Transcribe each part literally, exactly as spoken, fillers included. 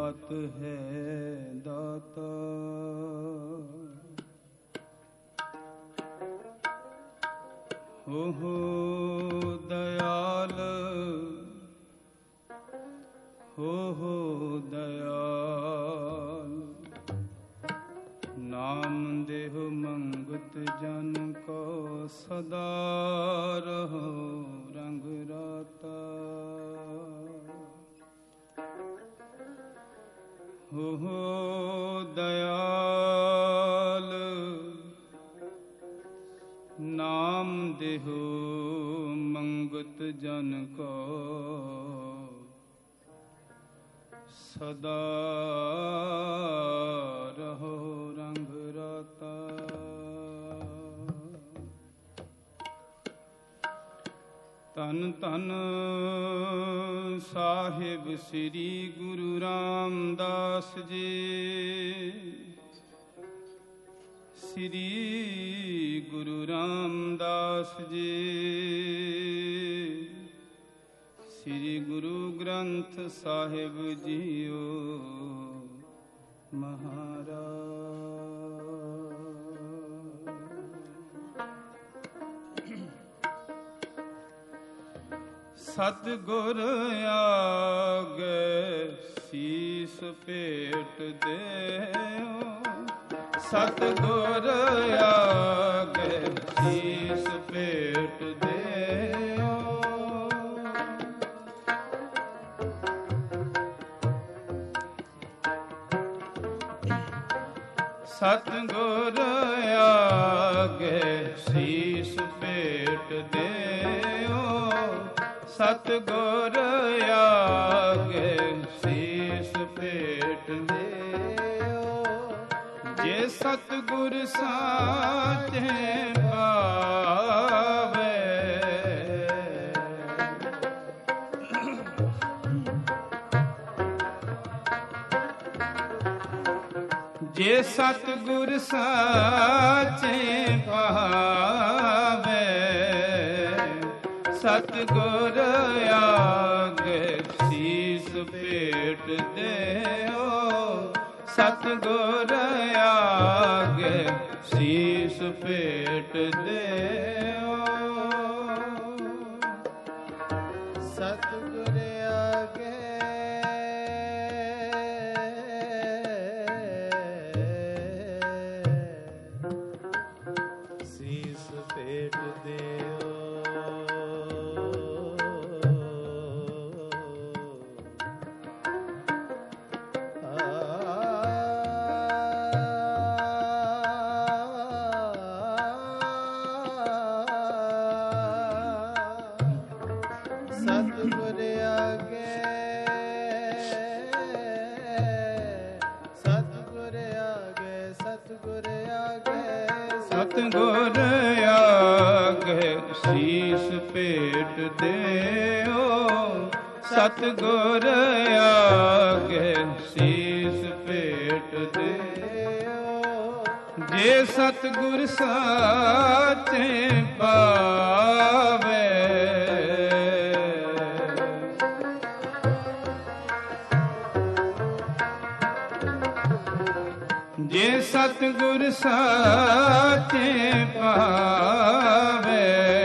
ਦਾਤ ਹੈ ਦਾਤਾ। ਹੋ ਹੋ ਦਇਆਲ, ਹੋ ਹੋ ਦਇਆਲ, ਨਾਮ ਦੇਹੁ ਮੰਗਤ ਜਨ ਕੋ ਸਦਾ ਰਹੋ ਰੰਗ ਰਾਤਾ। ਹੋ ਹੋ ਦਇਆਲ, ਨਾਮ ਦੇਹੁ ਮੰਗਤ ਜਨ ਕੋ ਸਦਾ ਰਹੋ ਰੰਗ ਰਾਤਾ। ਧੰਨ ਧੰਨ ਸਾਹਿਬ ਸ੍ਰੀ ਗੁਰੂ ਰਾਮਦਾਸ ਜੀ। ਸ੍ਰੀ ਗੁਰੂ ਰਾਮਦਾਸ ਜੀ। ਸ੍ਰੀ ਗੁਰੂ ਗ੍ਰੰਥ ਸਾਹਿਬ ਜੀਓ ਮਹਾਰਾਜ। ਸਤਿਗੁਰ ਆਗੇ ਸੀਸ ਭੇਟ ਦੇਉ। ਸਤਿਗੁਰ ਆਗੇ ਸੀਸ ਭੇਟ ਦੇਉ। ਸਤਿਗੁਰ ਆਗੇ ਸੀਸ ਭੇਟ ਦੇਉ। ਸਤਿਗੁਰ ਆਗੇ ਸੀਸ ਭੇਟ ਦੇਉ। ਜੇ ਸਤਿਗੁਰ ਸਾਚੇ ਪਾਵੇ। ਜੇ ਸਤਿਗੁਰ ਸਾਚੇ ਪਾਵੇ। ਸਤਿਗੁਰ ਆਗੇ ਸੀਸ ਭੇਟ ਦੇਉ। ਸਤਿਗੁਰ ਆਗੇ ਸੀਸ ਭੇਟ ਦੇਉ। ਸਤਿਗੁਰ ਆਗੇ ਸੀਸ ਭੇਟ ਦੇਉ। ਸਤਿਗੁਰ ਆਗੇ ਸਤਿਗੁਰ ਆਗੇ ਸਤਿਗੁਰ ਆਗੇ ਸਤਿਗੁਰ ਆਗੇ ਸੀਸ ਭੇਟ ਦੇਉ। ਸਤਿਗੁਰ ਆਗੇ ਸੀਸ ਭੇਟ ਦੇਉ। ਜੇ ਸਤਿਗੁਰ ਸਾਚੇ ਪਾਵੇ। ਜੇ ਸਤਿਗੁਰ ਸਾਚੇ ਪਾਵੇ।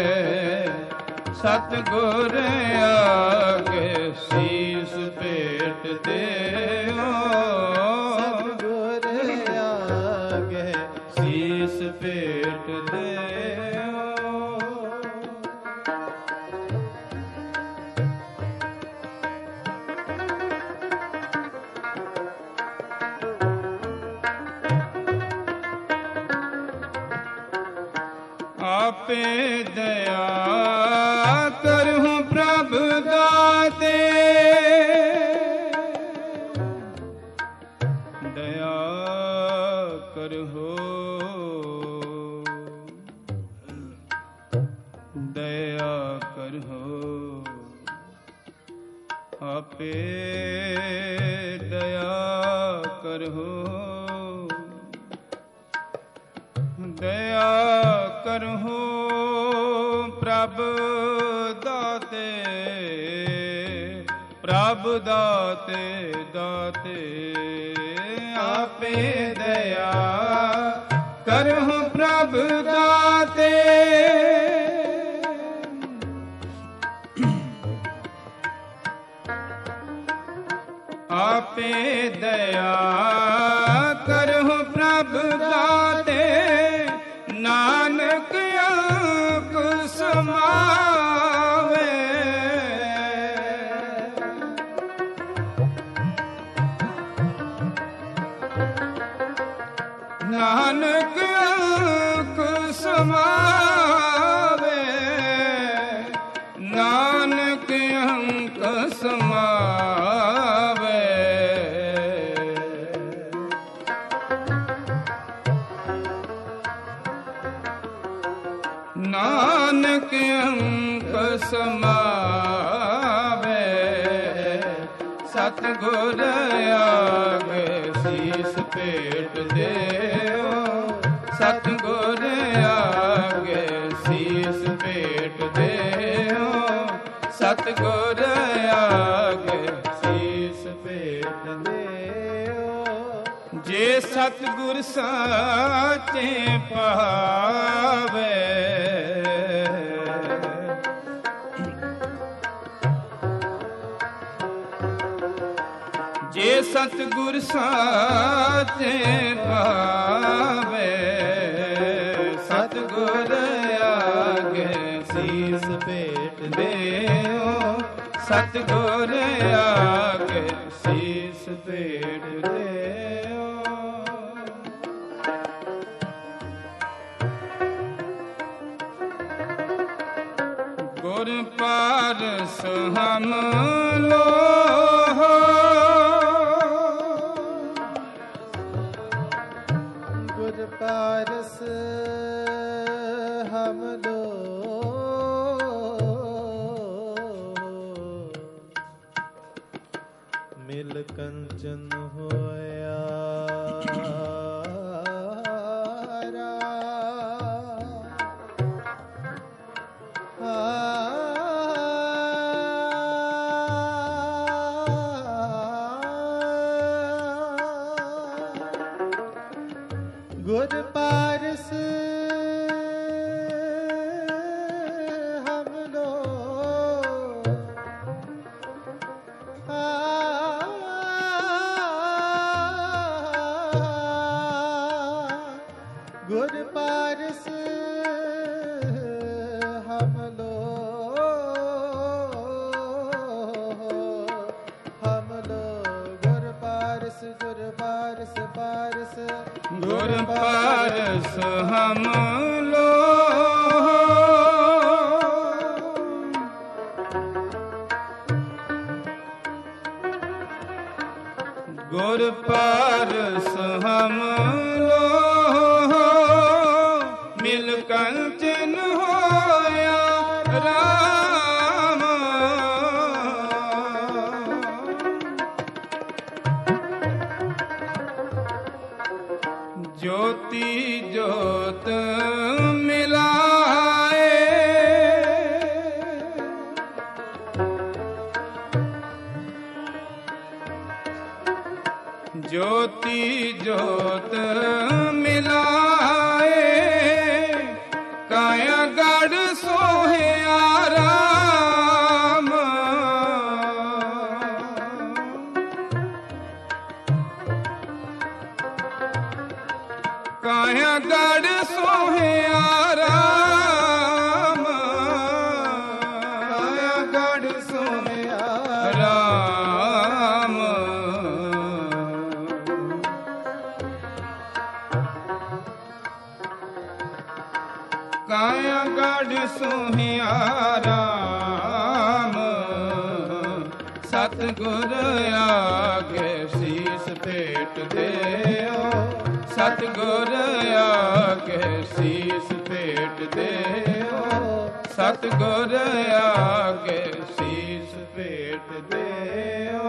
ਸਤਿਗੁਰ ਆਗੇ ਸੀਸ ਭੇਟ ਦੇਉ। ਸਤਿਗੁਰ ਆਗੇ ਸੀਸ ਭੇਟ ਦੇਉ। ਆਪੇ ਦਇਆ ਕਰਹੁ ਪ੍ਰਭ ਦਾਤੇ। ਦਇਆ ਕਰਹੁ ਦਇਆ ਕਰਹੁ। ਆਪੇ ਦਇਆ ਕਰਹੁ ਦਇਆ ਕਰਹੁ ਪ੍ਰਭ ਦਾਤੇ। ਪ੍ਰਭ ਦਾਤੇ ਦਾਤੇ ਆਪੇ ਦਇਆ ਕਰਹੁ ਪ੍ਰਭ ਦਾਤੇ ਆਪੇ ਦਇਆ ਕਰਹੁ ਪ੍ਰਭ ਦਾਤੇ ਨਾਨਕ ਅੰਕ ਸਮਾਵੇ ਨਾਨਕ ਅੰਕ ਸਮਾਵੇ ਨਾਨਕ ਅੰਕ ਸਮਾਵੇ ਨਾਨਕ ਅੰਕ ਸਮਾਵੇ ਸਤਿਗੁਰ ਆਗੇ ਸੀਸ ਭੇਟ ਦੇਓ ਸਤਿਗੁਰ ਆਗੇ ਸੀਸ ਭੇਟ ਦੇਓ ਸਤਿਗੁਰ ਆਗੇ ਸੀਸ ਭੇਟ ਦੇਓ ਜੇ ਸਤਿਗੁਰ ਸਾਚੇ ਪਾਵੇ ਜੇ ਸਤਿਗੁਰ ਸਾਚੇ ਪਾਵੇ ਸਤਿਗੁਰ ਆਗੇ ਸੀਸ ਭੇਟ ਦੇਓ ਸਤਿਗੁਰ ਆਗੇ ਸੀਸ ਭੇਟ ਦੇਓ ਗੁਰ ਪਾਰਸ ਹਮ ਲੋਹ ਪਾਰਸ ਹਮ ਲੋ ਮਿਲ ਕੰਚਨ ਹੋਇਆ ਗੁਰ ਪਾਰਸ ਹਮ ਲੋ ਗੁਰ ਪਾਰਸ ਹਮ ਲੋ ਹਮ ਲੋ ਗੁਰ ਪਾਰਸ ਗੁਰ ਪਾਰਸ ਪਾਰਸ ਗੁਰ ਪਾਰਸ ਹਮ ਲੋ ਗੁਰ ਪਾਰਸ ਹਮ ਲੋ ਮਿਲ ਕੰਚਨ ਹੋਇਆ ਰਾਮ ਜੋਤੀ ਜੋਤ ਮਿਲਾਏ ਜੋਤੀ ਜੋਤ ਮਿਲਾਏ ਕਾਇਆ ਗੜ ਸੋਹਿਆ ਰਾਮ ਕਾਇਆ ਗੜ ਸੋਹਿਆ ਰਾਮ ਕਾਇਆ ਗੜ ਸੋਹਿਆ ਰਾਮ ਕਾਇਆ ਗੜ ਸੋਹਿਆ ਰਾਮ ਸਤਿਗੁਰ ਆਗੇ ਸੀਸ ਭੇਟ ਦੇਓ ਸਤਿਗੁਰ ਆਗੇ ਸੀਸ ਭੇਟ ਦੇਓ ਸਤਿਗੁਰ ਆਗੇ ਸੀਸ ਭੇਟ ਦੇਓ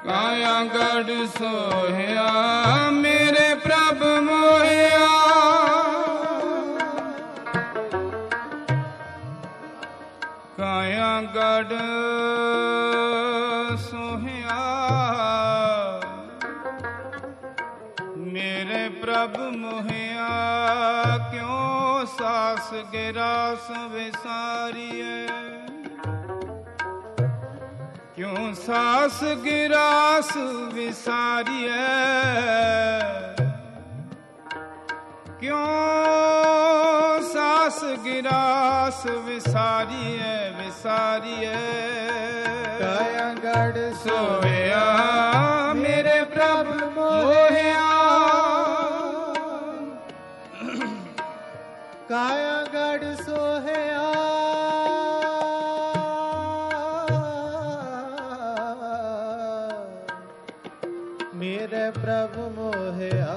ਕਾਇਆ ਗੜ ਸੋਹਿਆ ਮੇਰੇ ਪ੍ਰਭ ਮੋਹਿਆ। ਕਾਇਆ ਗੜ ਸੋਹਿਆ ਮੇਰੇ ਪ੍ਰਭ ਮੋਹਿਆ। ਕਿਉ ਸਾਸ ਗਿਰਾਸ ਵਿਸਾਰੀਐ, ਕਿਉ ਸਾਸ ਗਿਰਾਸ ਵਿਸਾਰੀਐ। ਕਿਉ ਸਾਸ ਗਿਰਾਸ ਵਿਸਾਰੀਐ ਵਿਸਾਰੀਐ। ਕਾਇਆ ਗੜ ਸੋਹਿਆ ਮੇਰੇ ਪ੍ਰਭ ਮੋਹਿਆ। ਕਾਇਆ ਗੜ ਸੋਹਿਆ ਮੇਰੇ ਪ੍ਰਭ ਮੋਹਿਆ।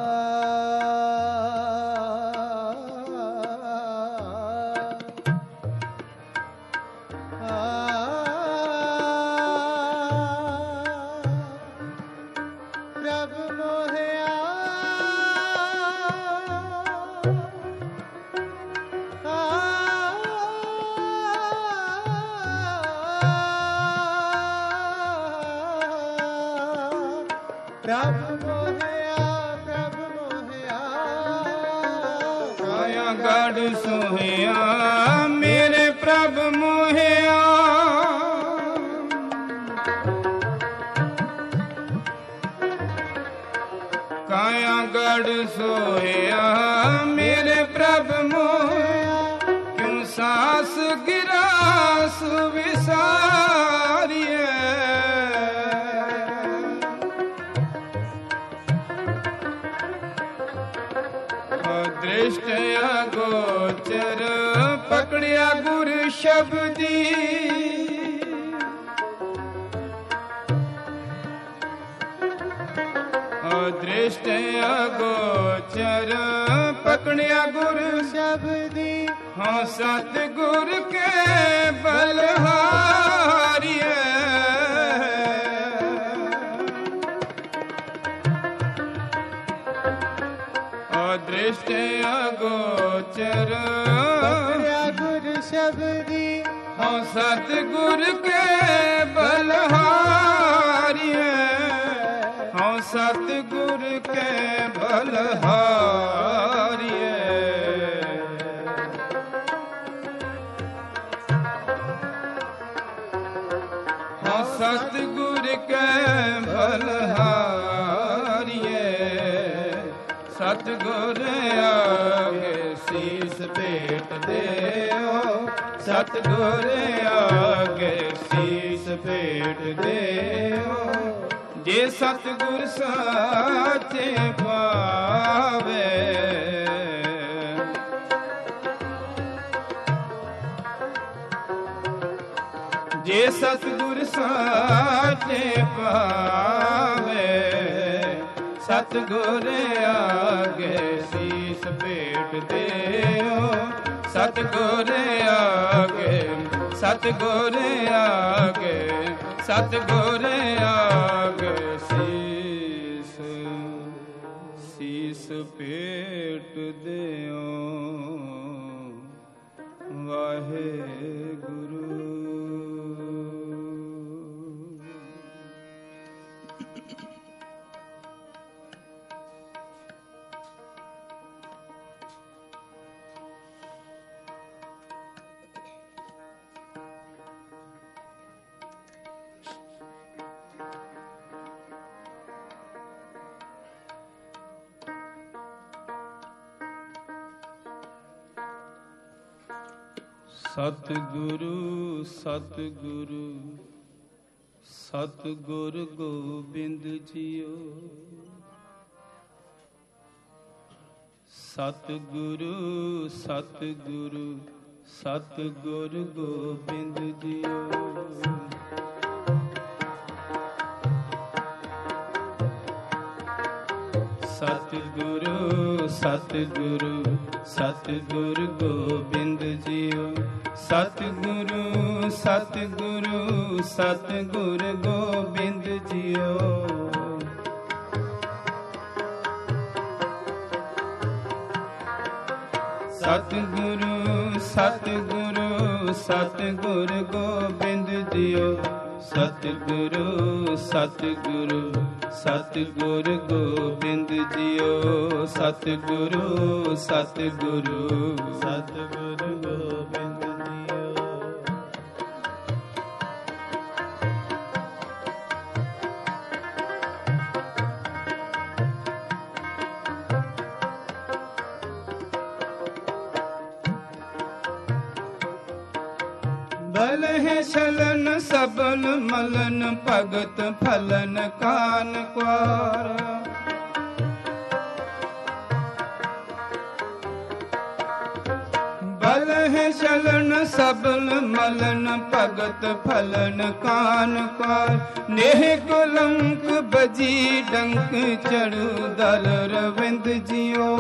ਪ੍ਰਭ ਮੋਹਿਆ ਪ੍ਰਭ ਮੋਹਿਆ। ਕਾਇਆ ਗੜ ਸੋਹਿਆ ਮੇਰੇ ਪ੍ਰਭ ਮੋਹਿਆ। ਕਾਇਆ ਗੜ ਸੋਹਿਆ ਮੇਰੇ ਪ੍ਰਭ ਮੋਹਿਆ। ਕਿਉ ਸਾਸ ਗਿਰਾਸ ਵਿਸਾਰੀਐ। ਦ੍ਰਿਸ਼ਟ ਅਗੋਚਰ ਪਕੜਿਆ ਗੁਰ ਸ਼ਬਦੀ। ਦ੍ਰਿਸ਼ਟ ਅਗੋਚਰ ਪਕੜਿਆ ਗੁਰ ਸ਼ਬਦੀ। ਹਾਂ ਸਤ ਗੁਰ ਕੇ ਬਲਹਾਰੀਐ। ਦ੍ਰਿਸ਼ਟ ਅਗੋਚਰ ਪਕੜਿਆ ਗੁਰ ਸ਼ਬਦੀ। ਹਾਂ ਸਤ ਗੁਰ ਕੇ ਬਲਹਾਰੀਐ। ਹਾਂ ਸਤ ਗੁਰ ਕੇ ਬਲਹਾਰੀਐ। ਹਾਂ ਸਤ ਗੁਰ ਕੇ ਬਲਹਾਰੀਐ। ਸਤਿਗੁਰ ਆਗੇ ਸੀਸ ਭੇਟ ਦਿਓ। ਸਤਿਗੁਰ ਆਗੇ ਸੀਸ ਭੇਟ ਦਿਓ। ਜੇ ਸਤਿਗੁਰ ਸਾਚੇ ਪਾਵੇ। ਜੇ ਸਤਿਗੁਰ ਸਾਚੇ ਪਾਵੇ। ਸਤਿਗੁਰ ਆਗੇ ਸੀਸ ਭੇਟ ਦਿਓ। ਸਤਿਗੁਰ ਆਗੇ ਸਤਿਗੁਰ ਆਗੇ ਸਤਿਗੁਰ ਆਗੇ ਸੀਸ ਸੀਸ ਭੇਟ ਦਿਓ। ਵਾਹਿਗੁਰੂ। ਸਤਿਗੁਰੂ ਸਤਿਗੁਰੂ ਸਤਿਗੁਰ ਗੋਬਿੰਦ ਜੀਓ। ਸਤਿਗੁਰੂ ਸਤਿਗੁਰੂ ਸਤਿਗੁਰ ਗੋਬਿੰਦ ਜੀਓ। ਸਤਿਗੁਰੂ ਸਤਿਗੁਰੂ ਸਤਿਗੁਰ ਗੋਬਿੰਦ ਜੀਓ। ਸਤਿਗੁਰੂ ਸਤਿਗੁਰੂ ਸਤਿਗੁਰ ਗੋਬਿੰਦ ਜੀ। ਜੀਓ। ਸਤਿਗੁਰੂ ਸਤਿਗੁਰੂ ਸਤਿਗੁਰ ਗੋਬਿੰਦ ਜੀਓ। ਸਤਿਗੁਰੂ ਸਤਿਗੁਰੂ ਸਤਿਗੁਰ ਗੋਬਿੰਦ ਜੀਓ। ਸਤਿਗੁਰੂ ਸਤਿਗੁਰੂ ਸਤਿਗੁਰ ਗੋਬਿੰਦ ਜੀਓ। ਬਲ ਹੈ ਛਲਨ ਸਬਲ ਮਲਨ ਭਗਤ ਫਲਨ ਕਾਨ ਕੁਆਰ। ਬਲ ਹੈ ਛਲਨ ਸਬਲ ਮਲਨ ਭਗਤ ਫਲਨ ਕਾਨ ਕੁਆਰ। ਨੇਹ ਕੁਲੰਕ ਬਜੀ ਡੰਕ ਚੜੂ ਦਲ ਰਵਿੰਦ ਜੀਓ।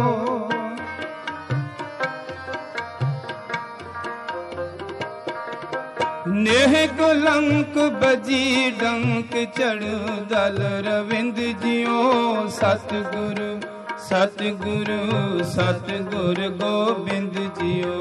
ਨੇਹ ਕੁਲੰਕ ਬਜੀ ਡੰਕ ਚੜੂ ਦਲ ਰਵਿੰਦ ਜੀਓ। ਸਤਿਗੁਰੂ ਸਤਿਗੁਰੂ ਸਤਿਗੁਰ ਗੋਬਿੰਦ ਜੀਓ।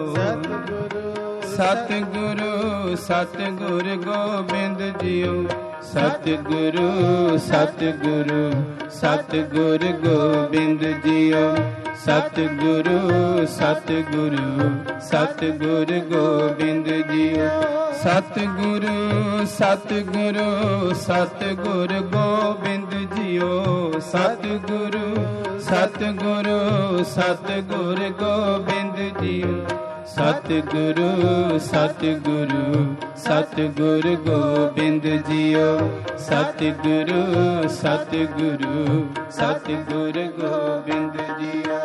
ਸਤਿਗੁਰੂ ਸਤਿਗੁਰ ਗੋਬਿੰਦ ਜੀਓ। ਸਤਿਗੁਰੂ ਸਤਿਗੁਰੂ ਸਤਿਗੁਰ ਗੋਬਿੰਦ ਜੀਓ। ਸਤਿਗੁਰੂ ਸਤਿਗੁਰੂ ਸਤਿਗੁਰ ਗੋਬਿੰਦ ਜੀਓ। ਸਤਿਗੁਰੂ ਸਤਿਗੁਰੂ ਸਤਿਗੁਰ ਗੋਬਿੰਦ ਜੀਓ। ਸਤਿਗੁਰੂ ਸਤਿਗੁਰੂ ਸਤਿਗੁਰ ਗੋਬਿੰਦ ਜੀਓ। ਸਤਿਗੁਰੂ ਸਤਿਗੁਰੂ ਸਤਿਗੁਰ ਗੋਬਿੰਦ ਜੀਓ। ਸਤਿਗੁਰੂ ਸਤਿਗੁਰੂ ਸਤਿਗੁਰ ਗੋਬਿੰਦ ਜੀਓ।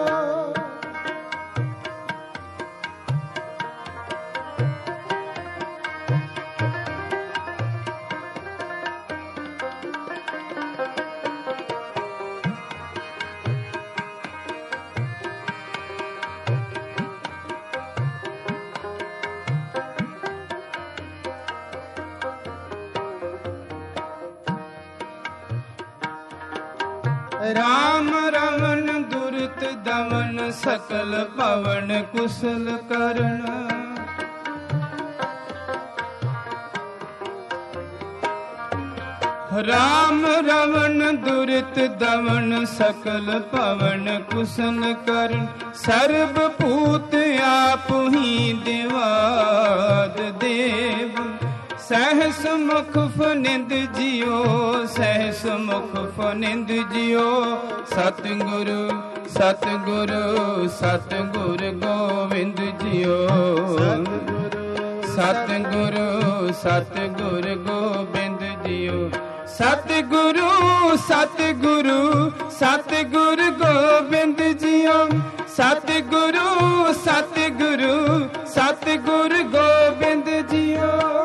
ਰਾਮ ਰਮਨ ਦੁਰਤ ਦਮਨ ਸਕਲ ਪਵਨ ਕੁਸਲ ਕਰਨ। ਰਾਮ ਰਮਨ ਦੁਰਤ ਦਮਨ ਸਕਲ ਪਵਨ ਕੁਸਲ ਕਰਨ। ਸਰਬ ਭੂਤ ਆਪ ਹੀ ਦਿਵਾਦ ਦੇਵ। ਸਹਿਸ ਮੁਖ ਫਨਿੰਦ ਜੀਓ। ਸਹਿਸ ਮੁਖ ਫਨਿੰਦ ਜੀਓ। ਸਤਿਗੁਰੂ ਸਤਿਗੁਰੂ ਸਤਿਗੁਰ ਗੋਬਿੰਦ ਜੀਓ। ਸਤਿਗੁਰੂ ਸਤਿਗੁਰ ਗੋਬਿੰਦ ਜੀਓ। ਸਤਿਗੁਰੂ ਸਤਿਗੁਰੂ ਸਤਿਗੁਰ ਗੋਬਿੰਦ ਜੀਓ। ਸਤਿਗੁਰੂ ਸਤਿਗੁਰੂ ਸਤਿਗੁਰ ਗੋਬਿੰਦ ਜੀਓ।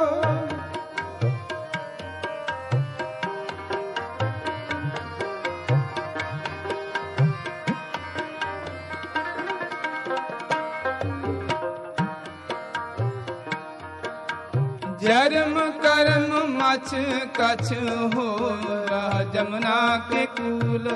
जन्म कर्म मछ कछ हो जमुना के कूल।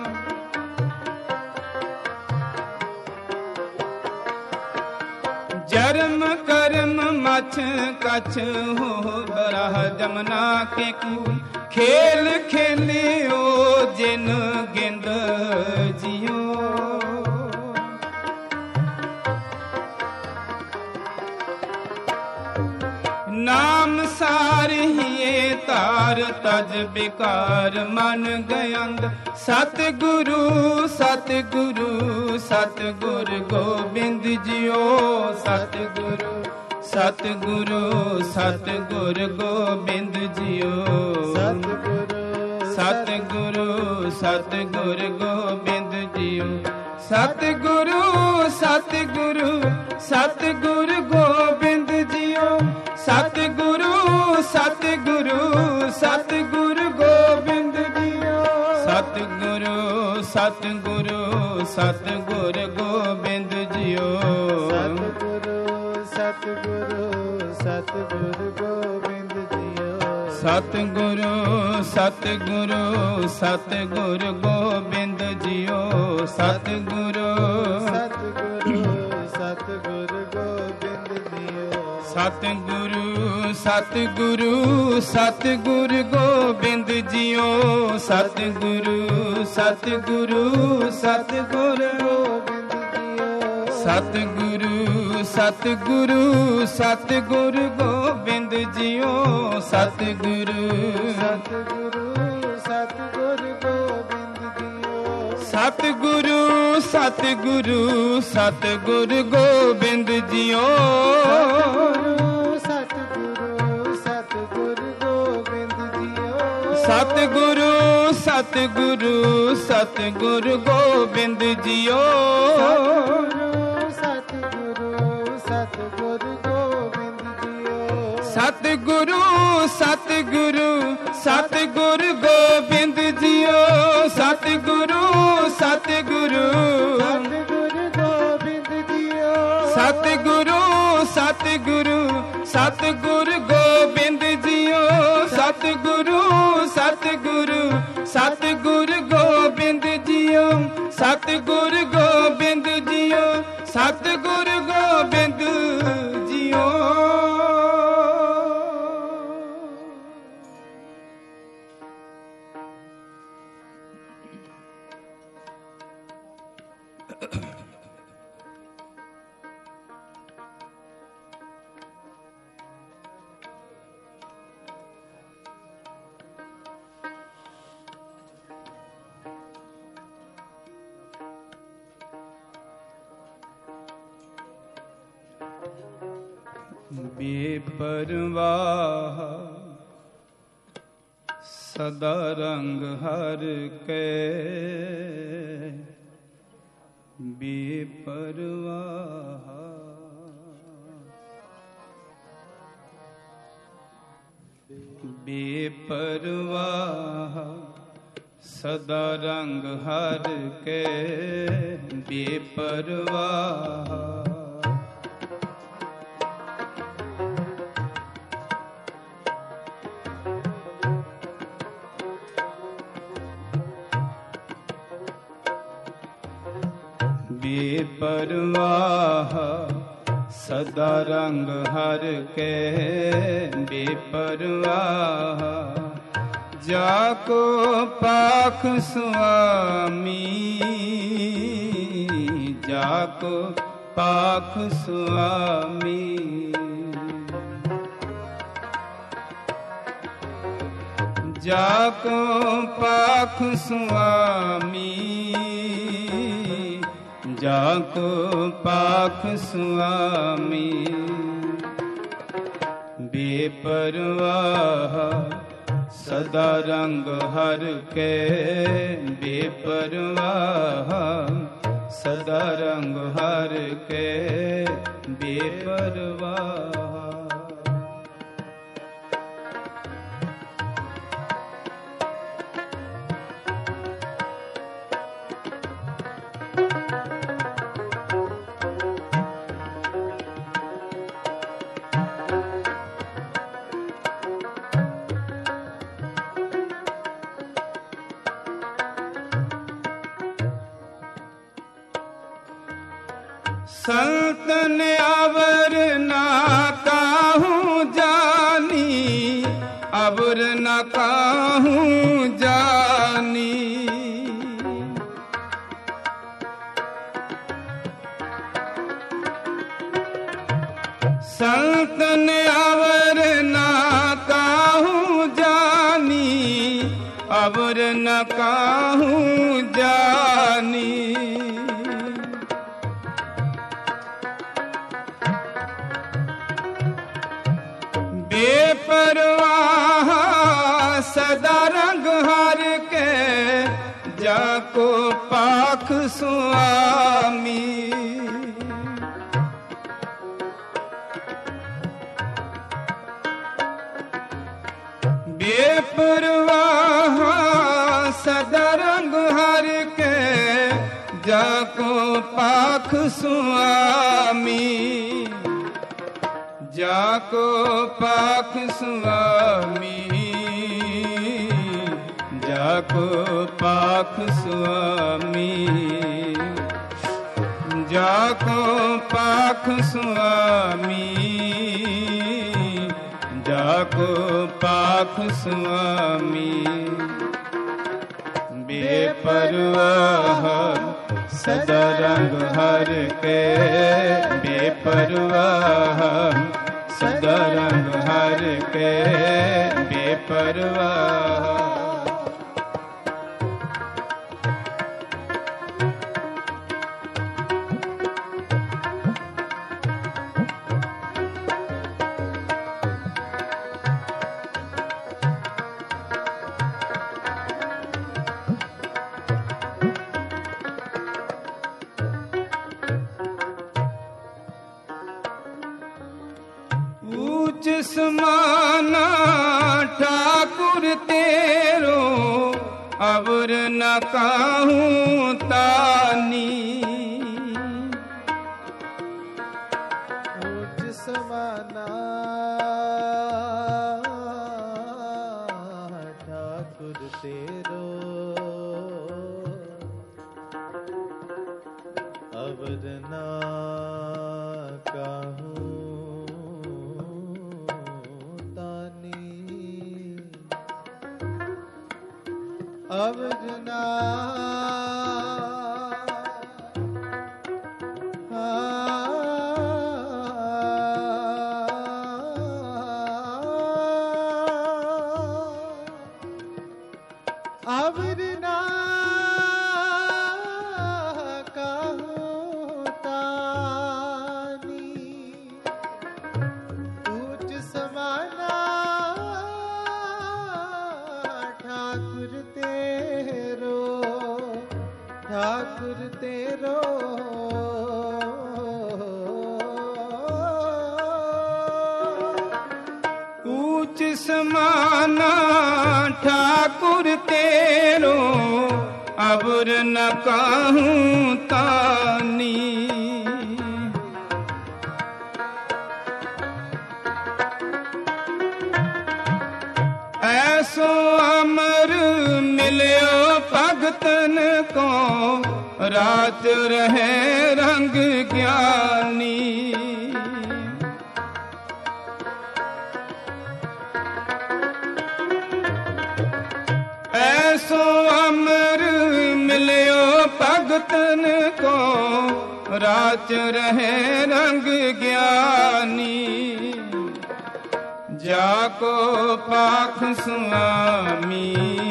जन्म कर्म मछ कछ हो बराह जमुना के कूल। खेल खेलियो जिन गिंद जियो। नाम सार हिए तार तज बिकार मन गयंग। सतगुरु सतगुरु सतगुर गोबिंद जियो। सतगुरु सतगुरु सतगुर गोबिंद जियो। सतगुरु सतगुर गोबिंद जियो। सतगुरु सतगुरु सतगुर गोबिंद जियो। सतगुरु सतगुरु सतगुर गोबिंद जियो। सतगुरु सतगुरु सतगुर गोबिंद जियो। सतगुरु सतगुरु सतगुर गोबिंद जियो। सतगुरु सतगुरु सतगुरु गोबिंद जियो सतगुरु सतगुरु सतगुरु गोबिंद जियो सतगुरु सतगुरु सतगुरु गोबिंद जियो सतगुरु सतगुरु सतगुरु गोबिंद जियो सतगुरु सतगुरु सतगुरु गोबिंद जियो सतगुरु सतगुरु सतगुरु गोबिंद जियो सतगुरु सतगुरु सतगुरु गोबिंद जियो सतगुरु सतगुरु गोबिंद जियो सतगुरु सतगुरु सतगुरु गोबिंद जियो सतगुरु सतगुरु सतगुरु गोबिंद जियो सतगुरु सतगुरु सतगुरु सतगुरु सतगुरु गोबिंद जियो सतगुरु सतगुरु सतगुरु गोबिंद जियो सतगुरु गोबिंद जियो सतगुरु गोबिंद जियो बेपरवाह सदा रंग हर के बेपरवाह बेपरवाह सदा रंग हर के बेपरवाह बेपरवाह सदा रंग हर के बेपरवाह जाको पाख स्वामी जाको पाख स्वामी जाको पाख स्वामी जाको पाख स्वामी बेपरवाह सदा रंग हर के बेपरवाह सदा रंग हर के बेपरवाह संतन अवर ना काहूँ जानी अवर न काहूँ जानी संतन अवर ना काहूँ जानी अवर न काहूँ जानी बेपरवाह सदा रंग हर के जाको पाख स्वामी बेपरवाह सदा रंग हर के जाको पाख स्वामी जाको पाख स्वामी जाको पाख स्वामी, जाको पाख स्वामी, जाको पाख स्वामी। बेपरवाह सदा रंग हर के, बेपरवाह सदा रंग हर के, बेपरवाह। ऊंच समाना ठाकुर तेरो, अवर न काहूं तानी। ऊंच समाना ठाकुर तेरो, अवर न काहूं अवजना अवरना कहूं तानी। ऊंच समाना ठाकुर तेरो, ठाकुर तेरो, ऊंच समाना ठाकुर तेरो, अवर न काहूं तानी। ऐसो अमर मिलियो भगतन को, रात रहे रंग ज्ञानी। ऐसो अमर मिलियो भगतन को, रात रहे रंग ज्ञानी। जाको पाख स्वामी,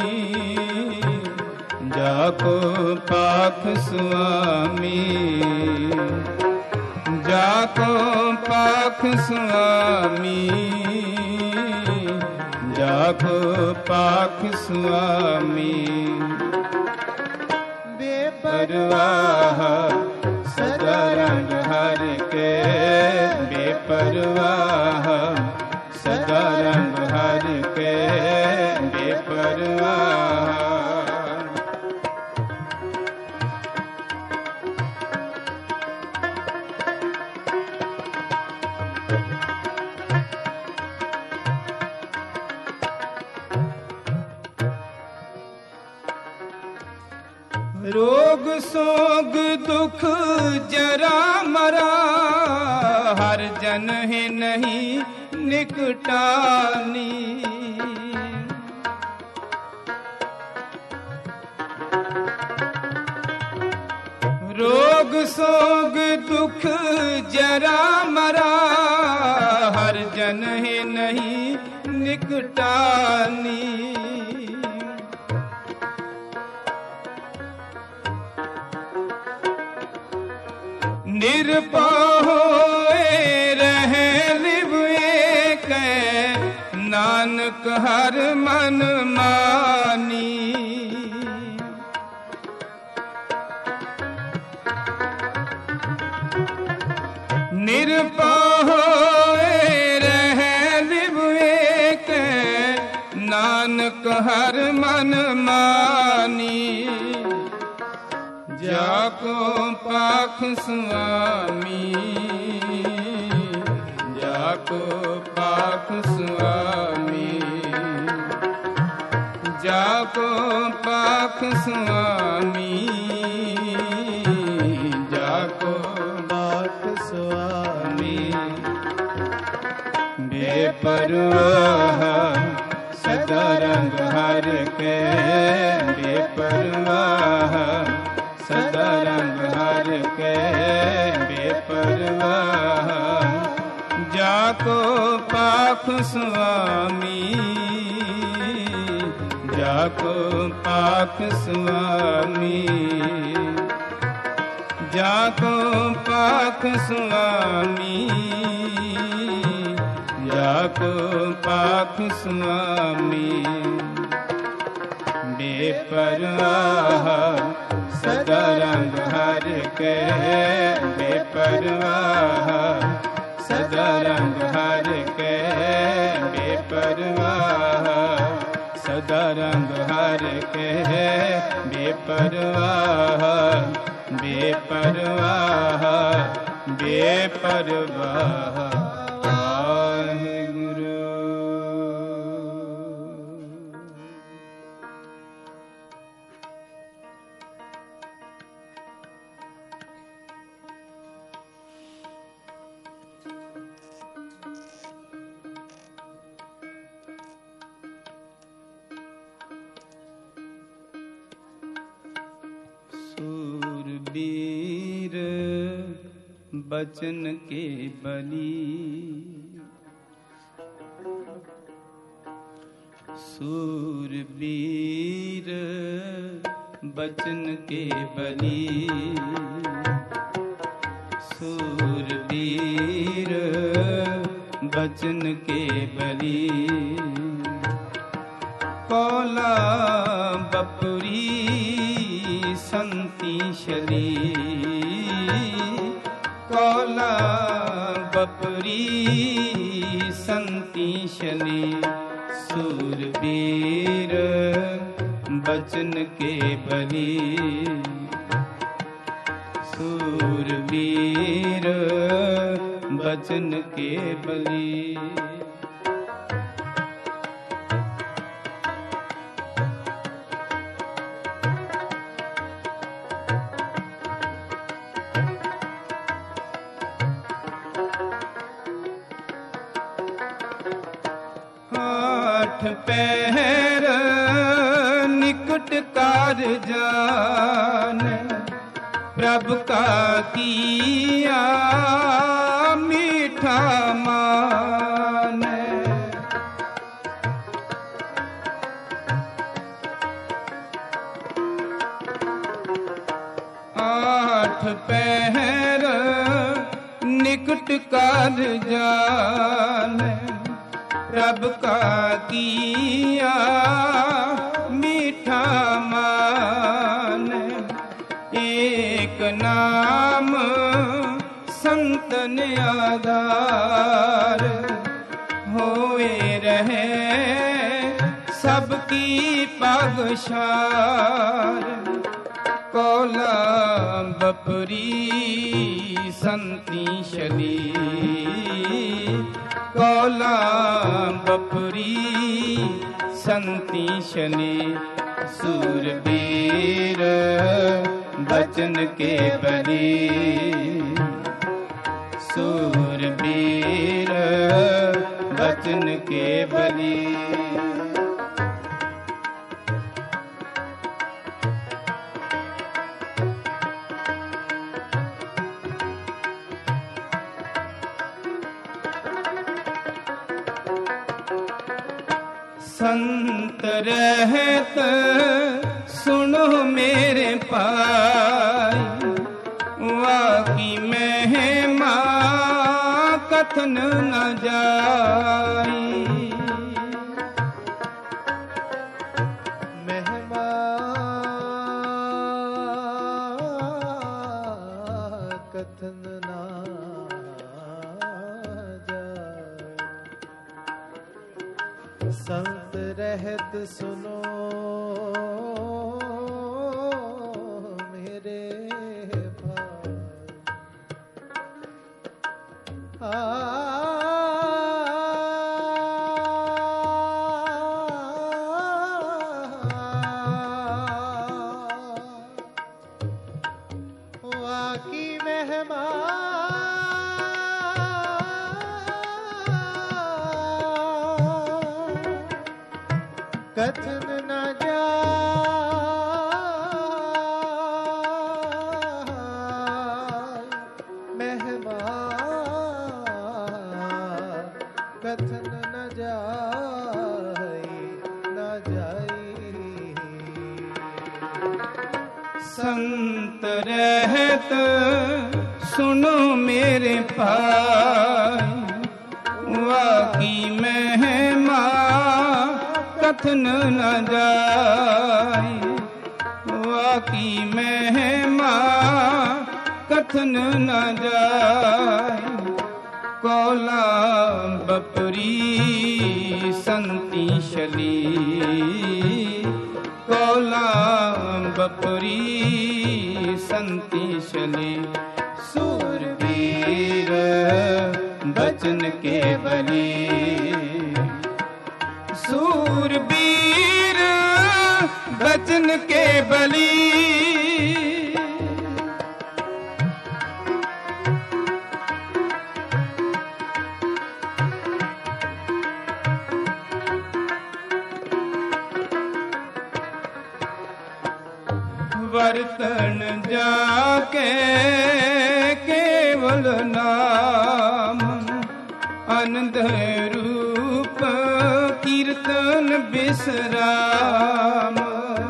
जाको पाख स्वामी, जाको पाख स्वामी, जाको पाख स्वामी। बेपरवाह सदा रंग हर के, बेपरवाह सदा रंग हर के, बेपरवाह। रोग सोग दुख जरा मरा, हर जन है नहीं निकटानी। रोग सोग दुख जरा मरा, हर जन है नहीं निकटानी। निरपा होए रहे लिव एक, नानक हर मन मानी। निरपा होए रहे लिव एक, नानक हर मन मानी। जाको पाख स्वामी, जाको पाख स्वामी, जाको पाख स्वामी, जाको पाख स्वामी। बेपरवाह सदा रंग हर के, बेपरवाह सदा रंग हर के, बेपरवाह जाको पाख स्वामी, जाको पाख स्वामी, जाको पाख स्वामी, जाको पाख स्वामी। बेपरवाह सदा रंग हर के, बेपरवाह सदा रंग हर के, बेपरवाह सदा रंग हर के, बेपरवाह बेपरवाह बेपरवाह वाहिगुरु। सूरबीर बचन के बली, सूरबीर बचन के बली, सूरबीर बचन के बली। कौला बपुरी संती शली, कौला बपुरी संती शली। सूरबीर बचन के बली, सूरबीर बचन के बली। आठ पैर निकट कार जान, प्रभु का किया मीठा मान। आठ पैर निकट कार जान, प्रभु का किया मीठा मान। एक नाम संतन आधार, होए रहे सबकी पागशार। कौला बपुरी संती शली, कौला बपुरी संती शली। सूरबीर बचन के बली, सूरबीर बचन के बली। संत रहत सुनो मेरे पाई, वाकी महिमा कथन न जाई। महिमा कथन ना जाए। संत रहत सुनो मेरे भाई, आ कथन न जाय महिमा कथन न जाय न जाय संत रहत सुनो मेरे भाई वाकी महिमा कथन न जाय वाकी महिमा कथन न जाय कौला बपरी संती शली कौला बपरी संती शली सूरवीर बचन के बली सूरवीर बचन के बली वर्तन जाके केवल नाम आनंद रूप कीर्तन विश्राम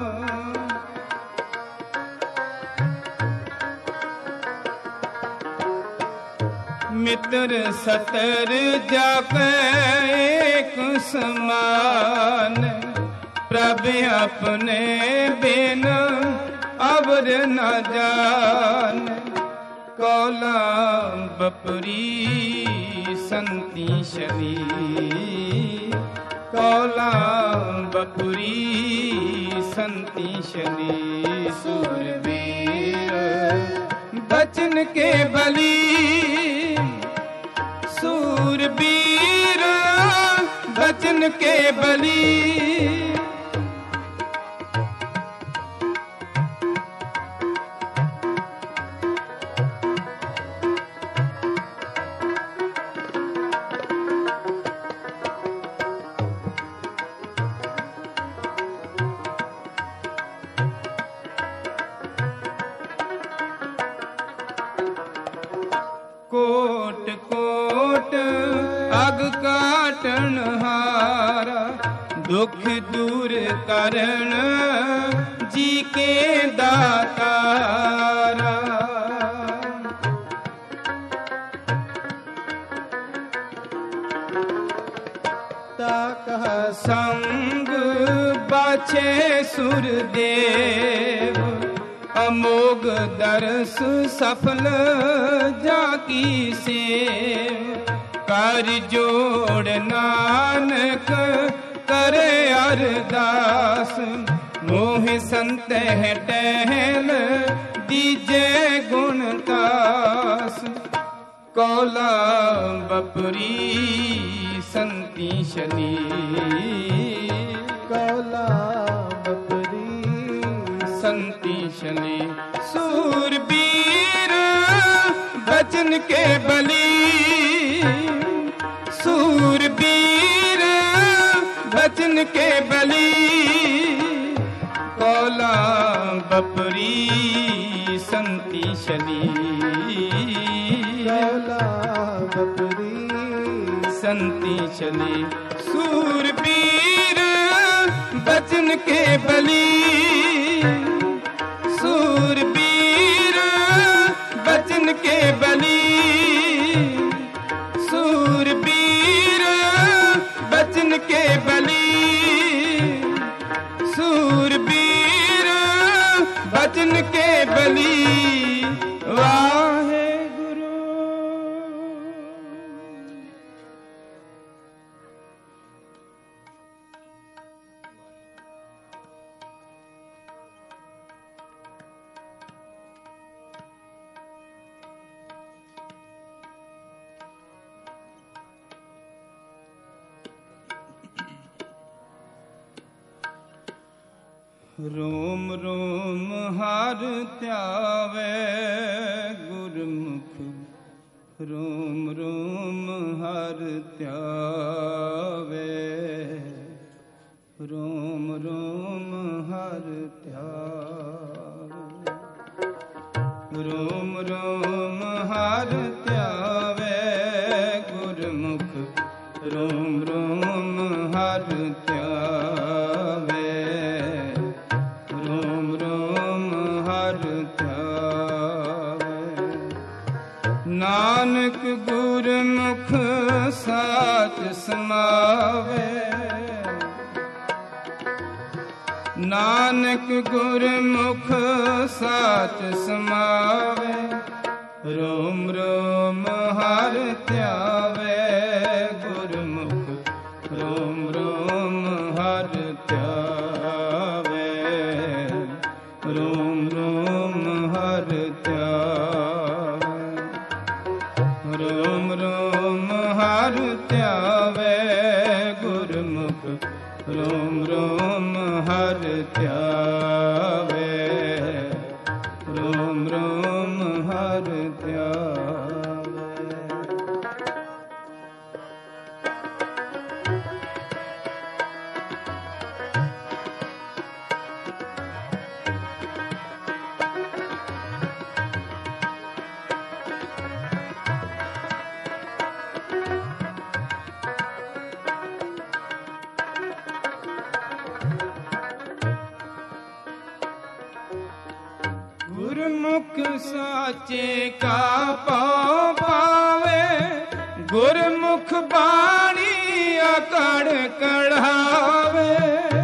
मित्र सतर जाके एक समान प्रभु अपने बिन अवर न जान कौला बपरी संती शली कौला बपरी संती शली सूरवीर बचन के बली सूरवीर बचन के बली कोट कोट अग काटन हारा दुख दूर करन जी के दातारा ताकह संग बाछे सुरदेव अमोघ दर्श सफल जाकी से कर जोड़ नानक करे अरदास मोह संत है टहल दीजे गुणतास कौला बपरी संती शली कौला संती शली सूरवीर बचन के बली सूरवीर बचन के बली कौला बपरी संती शली कौला बपरी संती शली सूरवीर बचन के बली सूरवीर बचन के बली सूरवीर बचन के बली सूरवीर बचन के बली वाहे गुरु रोम रोम हर त्यावे गुरमुख रोम रोम हर त्यावे रोम रोम हर त्यावे, रोम रोम हर त्यावे, गुरमुख रोम रोम हर त्यावे, रोम रोम हर त्यावे। नानक गुरमुख साच समावे, नानक गुरमुख साच समावे, रोम रोम हर त्यावे, गुरमुख रोम रोम हर त्यावे, रोम रोम हर त्यावे, रोम रोम हर त्यावे, गुरमुख रोम रोम हर त्यावे, रोम रोम हर त्यावे। गुरमुख साचे का पाँव पावे, गुरमुख बाणी अकड़ कढ़ावे,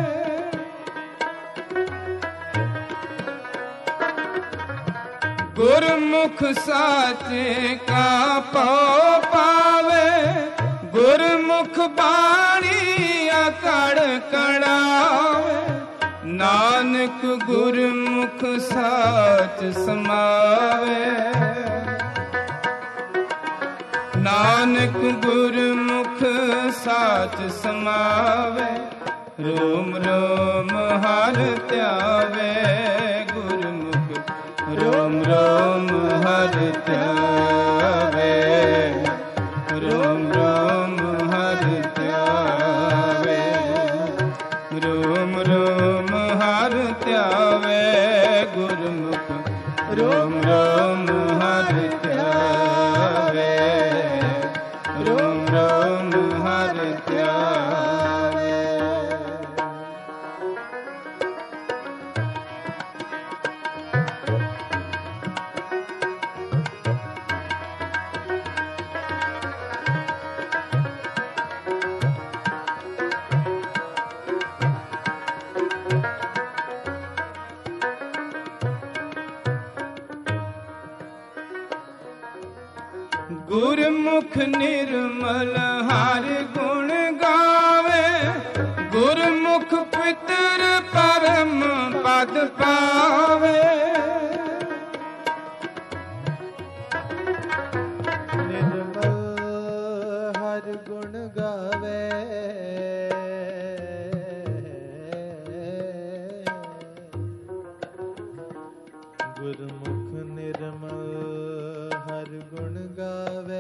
गुरमुख साचे का पाँव पावे, गुरमुख बाणी अकड़ कढ़ावे, नानक गुरमुख साच समावे, नानक गुरमुख साच समावे, रोम रोम हर त्यावे, गुरमुख रोम रोम हर त्यावे, रोम रोम हर त्यावे, रोम रोम हर त्यावे, गुरमुख रोम रोम हर त्यावे, रोम रोम हर त्यावे। गुरमुख निर्मल हर गुण गावे, गुरमुख पितर परम पद पावे, निर्मल हर गुण गावे, गुरमुख निर्मल हर गुण गावे,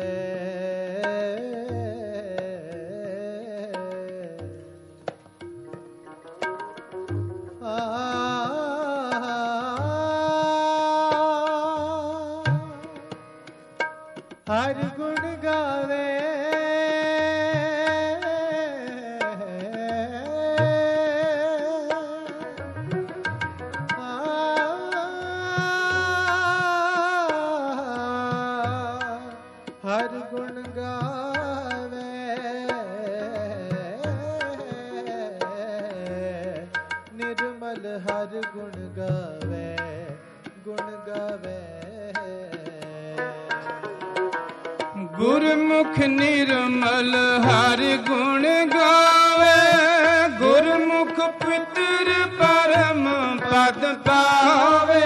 हर गुण गावे, हर गुण गावे, निर्मल हर गुण गावे, गुण गावे, गुरमुख निर्मल हर गुण गावे, गुरमुख पितर परम पद पावे,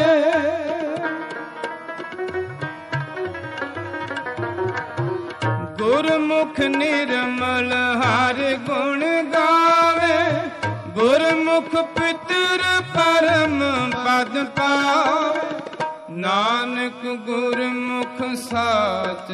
गुरमुख निर्मल हर गुण गावे, गुरमुख पितर परम पद पावे, नानक गुरमुख साच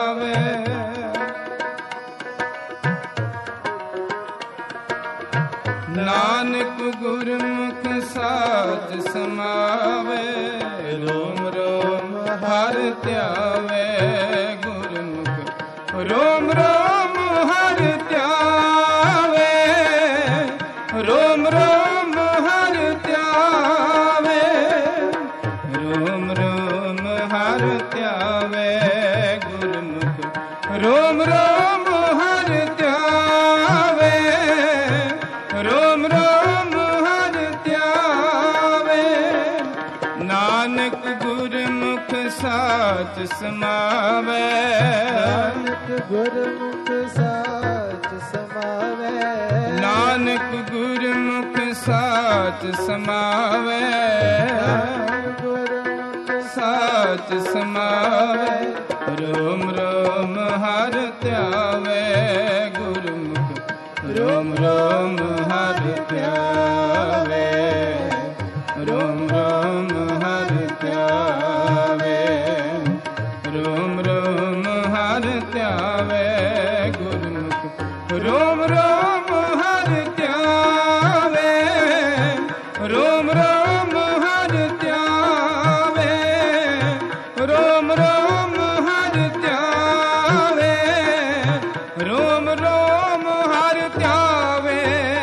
समावे, नानक गुरमुख साच समावे, रोम रोम हर त्यावे गुरमुख रोम रोम हर त्यावे, रोम रोम हर त्यावे, रोम रोम हर त्यावे गुरमुख रोम रोम हर त्यावे, रोम रोम हर त्यावे। नानक गुरमुख साच समावे, नानक गुरमुख साच समावे, नानक गुरमुख साच समावे, नानक गुरमुख साच समावे, रोम रोम हर त्यावे गुरमुख रोम रोम हर त्यावे, रोम रोम हर त्यावे, रोम रोम हर त्यावे गुरमुख रोम रोम हर त्यावे, रोम रोम हर त्यावे, रोम रोम हर त्यावे, रोम रोम हर त्यावे।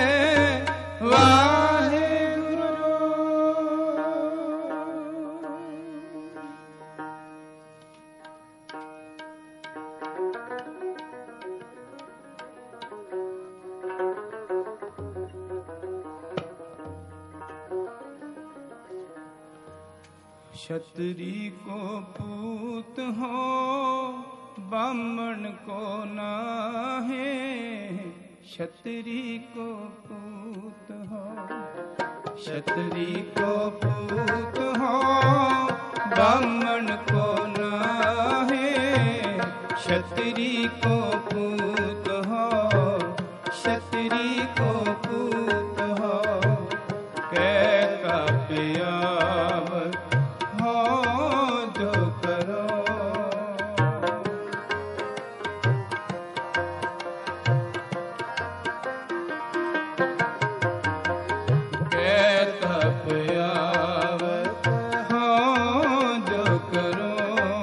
वाहेगुरु। क्षत्रि को पूत हो बामण को नाहे, क्षत्रि को पूत हो, क्षत्रि को पूत हो बामण को नाहे, क्षत्रि को पूत हो, क्षत्रि को पूत हो, कैका प्याव हो जो करो, कैका प्याव हो जो करो,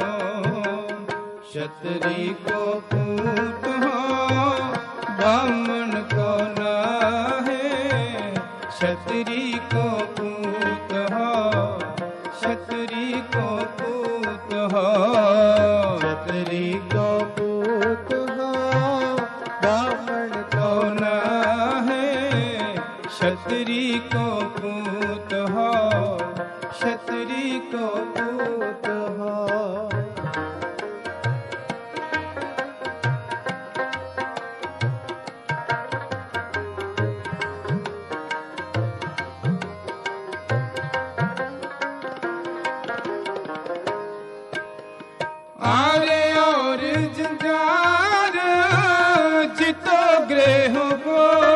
क्षत्रि को पूत हो ब्राह्मण को नाहे, क्षत्रि को पूत हो, क्षत्रि को पूत हो, क्षत्रि को पूत हो ब्राह्मण को नाहे, क्षत्रि को पूत हो, क्षत्रि को पूत हो। आरे और जंजार जितो गृह को,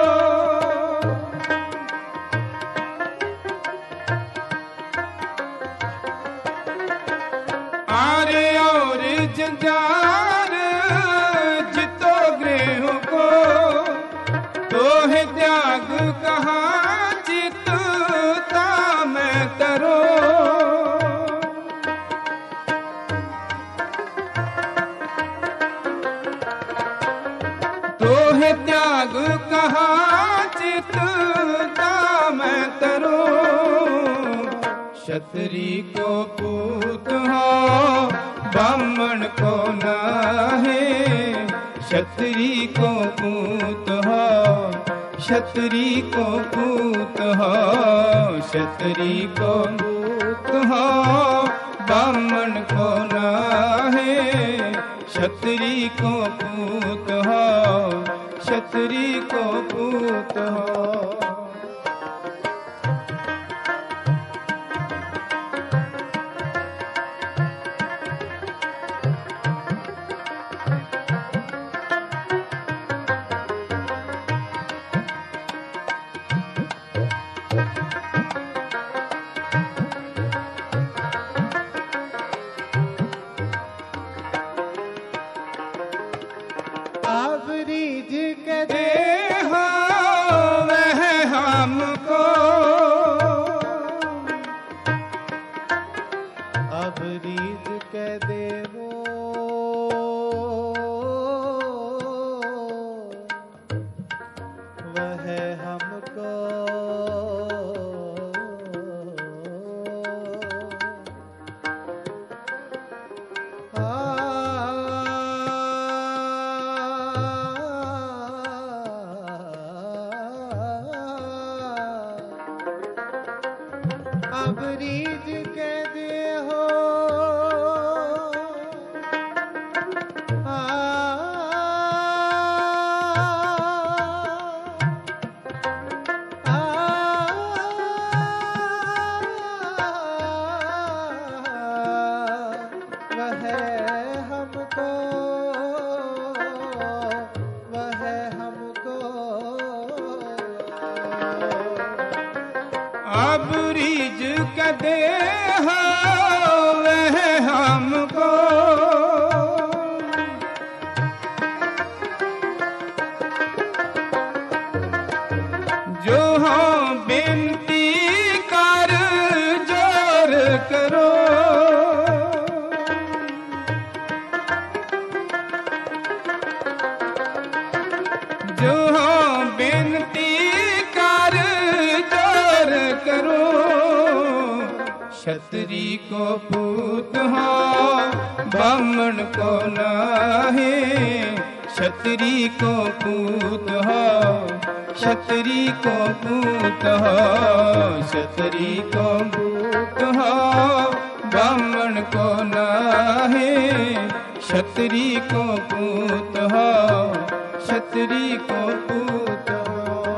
आरे और जंजार जितो गृह को, तो है त्याग कहा चितता मैं तरो, तो है त्याग कहा चितता मैं तरो, क्षत्रि को पूत हो ब्राह्मण को नाहे, क्षत्रि को पूत हो, क्षत्रि को पूत हो, क्षत्रि को पूत हो ब्राह्मण को नाहे, क्षत्रि को पूत हो, क्षत्रि को पूत हो। आवरीज के दे हो वह अब रीझ के देहो अब रीझ के देहो वह हमको जो हो बेनती कर जोर करो जो हो बेनती कर जोर करो क्षत्रि को पूत हो ब्राह्मण को नाहे क्षत्रि को पूत हो क्षत्रि को पूत हो क्षत्रि को पूत हो ब्राह्मण को नाहे क्षत्रि को पूत हो क्षत्रि को पूत हो।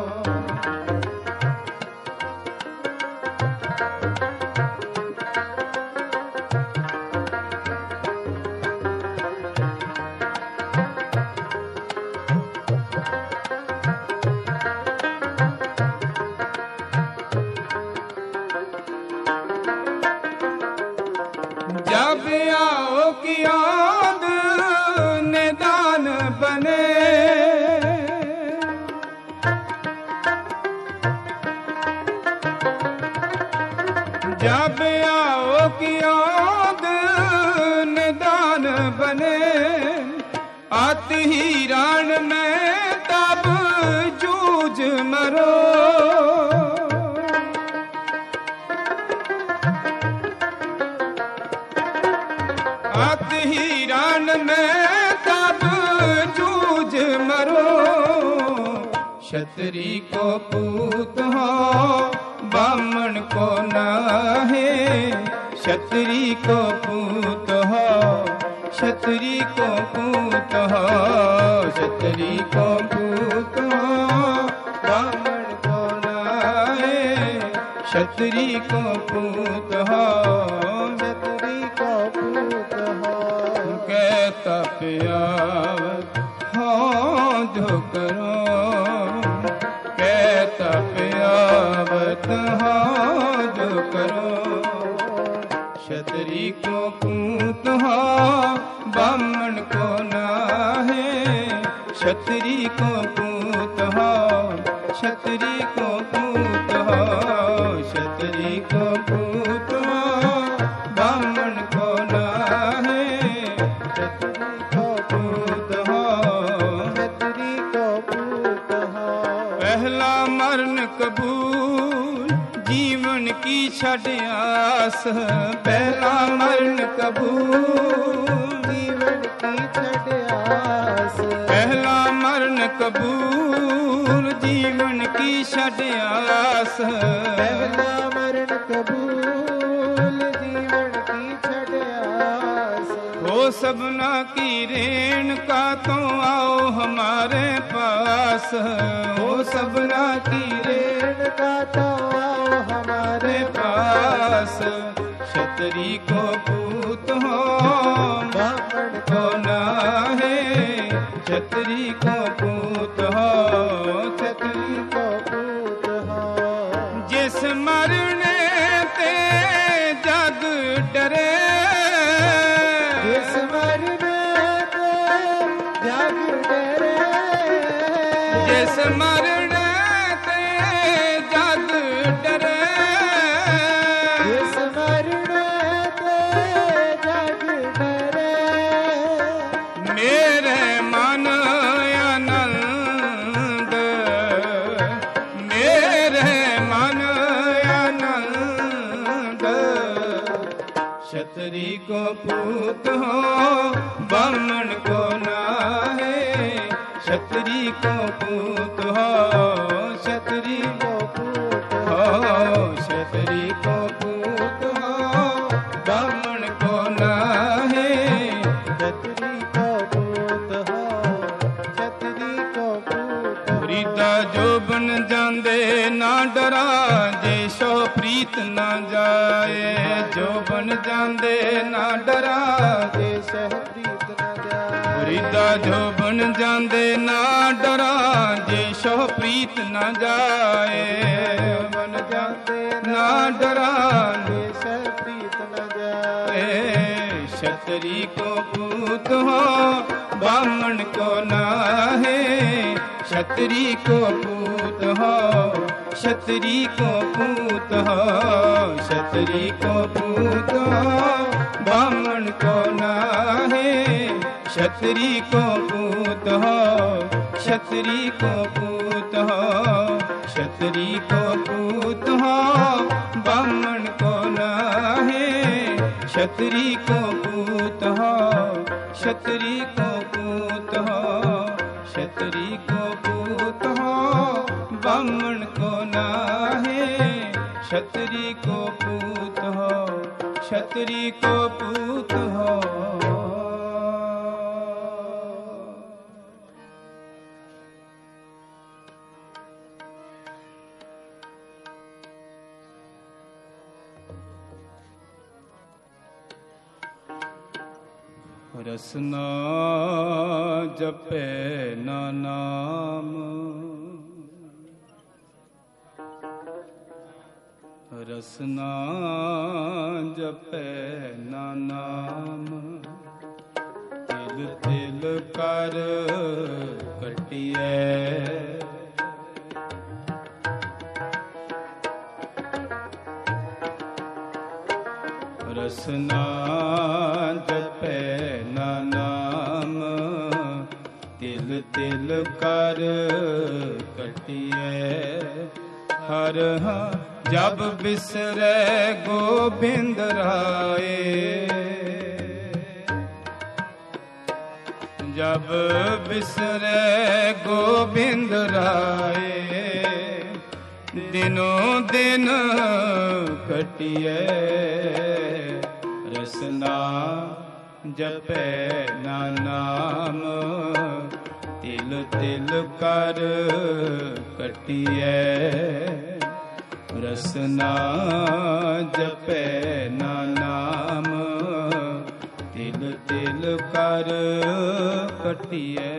जब आओ की याद निदान बने जब आओ की याद निदान बने आत ही रान में तब जूझ मरो आत ही रान में तब जूझ मरो क्षत्रि को पूत हो ब्राह्मण को नाहे क्षत्रि को पूत हो क्षत्रि को पूत हो क्षत्रि को पूत हो ब्राह्मण को नाहे क्षत्रि को पूत हो क्षत्रि को पूत हो कहता प्यावत हो जो करो कहता प्यावत हो जो करो क्षत्रि को पूत हो ब्राह्मण को नाहे क्षत्रि को पूत हो क्षत्रि को पूत हो क्षत्रि को पूत हो ब्राह्मण को नाहे क्षत्रि को पूत हो क्षत्रि को पूत हो। पहला मरण कबूल जीवन की छड़ आस पहला मरण कबूल जीवन की छड़ आस पहला मरण कबूल जीवन की छड़ आस पहला मरण कबूल जीवन की छड़ आस हो सबना की रेण का तो आओ हमारे पास हो सबना की रेण का तो आओ हमारे पास क्षत्रि को पूत हो ब्राह्मण को नाहे क्षत्रि को पूत हो क्षत्रि को पूत हो। जिस मरने ते जग डरे जिस मरने ते जग डरे जिस मरने ते जग डरे जिस मरने ते जग डरे मेरे मन आनंद मेरे क्षत्रि को पूत हो बामन को नाहे। क्षत्रि को पूत हो क्षत्रि को पूत हो क्षत्रि को पूत हो बामन को नाहे। क्षत्रि को पूत हो क्षत्रि को पूत हो। प्रीता जो बन जांदे ना डरा जे सो प्रीत ना जाए। जो बन जांदे ना डरा जे सह प्रीत न जाए। प्रीता जो बन जांदे ना डरा जे सो प्रीत ना जाए। बन जाते ना डरा जे सह प्रीत न जाए। क्षत्रि को पूत हो बामन को नाहे। क्षत्रि को पूत हो क्षत्रि को पूत हो क्षत्रि को पूत हो बामन को नाहे। क्षत्रि को पूत हो क्षत्रि को पूत हो क्षत्रि को पूत हो बामन को नाहे। क्षत्रि को पूत हो क्षत्रि को पूत हो क्षत्रि को पूत हो बामन को नाहे। क्षत्रि को पूत हो क्षत्रि को पूत हो। रसना जपे ना नाम। रसना जपे ना नाम। तिल तिल कर कटिए। रसना जपे ना नाम। तिल तिल कर कटिए। हर हा जब बिसरे गोबिंद राये। जब बिसरे गोबिंद राये। दिनों दिन कटिए। रसना जपे ना नाम। तिल तिल कर कटिए। रसना जपे ना नाम। तिल तिल कर कटिए।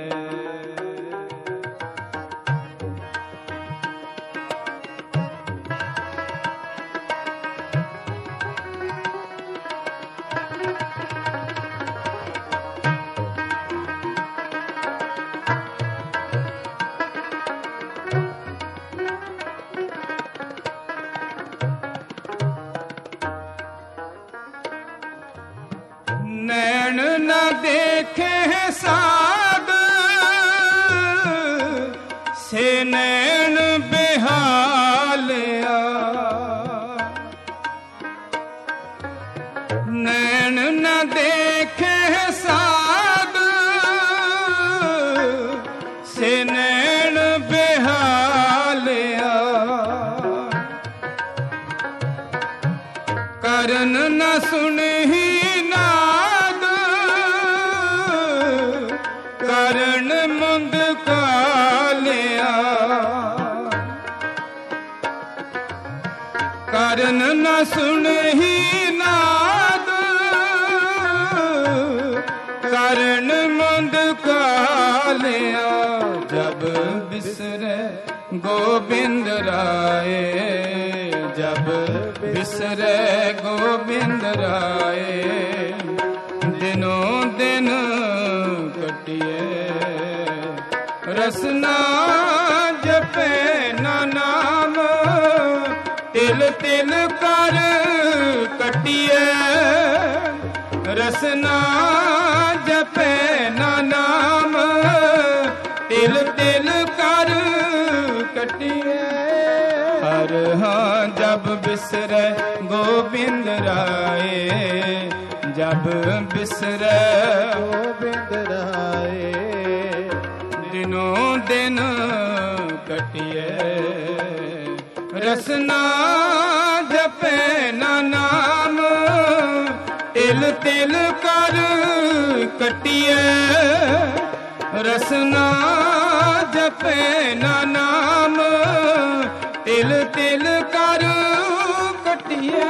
नैन न देखे साध से नैन बेहालिया। नैन न देखे साध से नैन बेहालिया। करन न सुनही करण मुंद कालिया। करण न सुनही नाद। करण मुंद कालिया। जब बिसरे गोबिंद राये। जब बिसरे गोबिंद राये। दिनों दिन कटिए। रसना जपे ना नाम। तिल तिल कर कटिए। रसना जपे ना नाम। तिल तिल कर कटिए। हर हा जब बिसरे गोबिंद राये, जब बिसरे गोबिंद राये, दिनों दिन कटिए रसना जपे ना नाम, तिल तिल कर कटिए रसना जपे ना नाम, तिल तिल कर कटिए।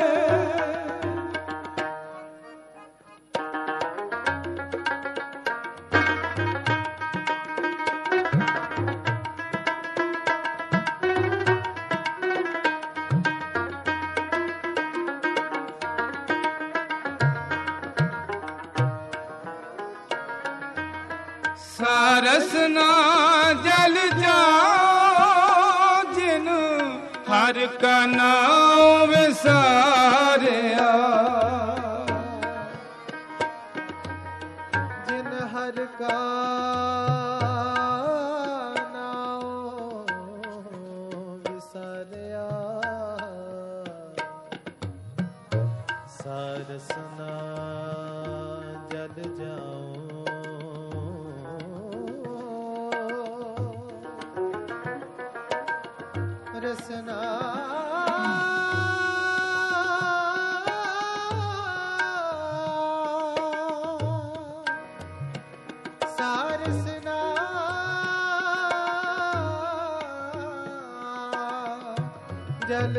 सारस ना जल जाओ जिन हर का नाम विसारिया, जिन हर का नाम विसारिया, सारस ना जल जाओ रसना, सारसना जल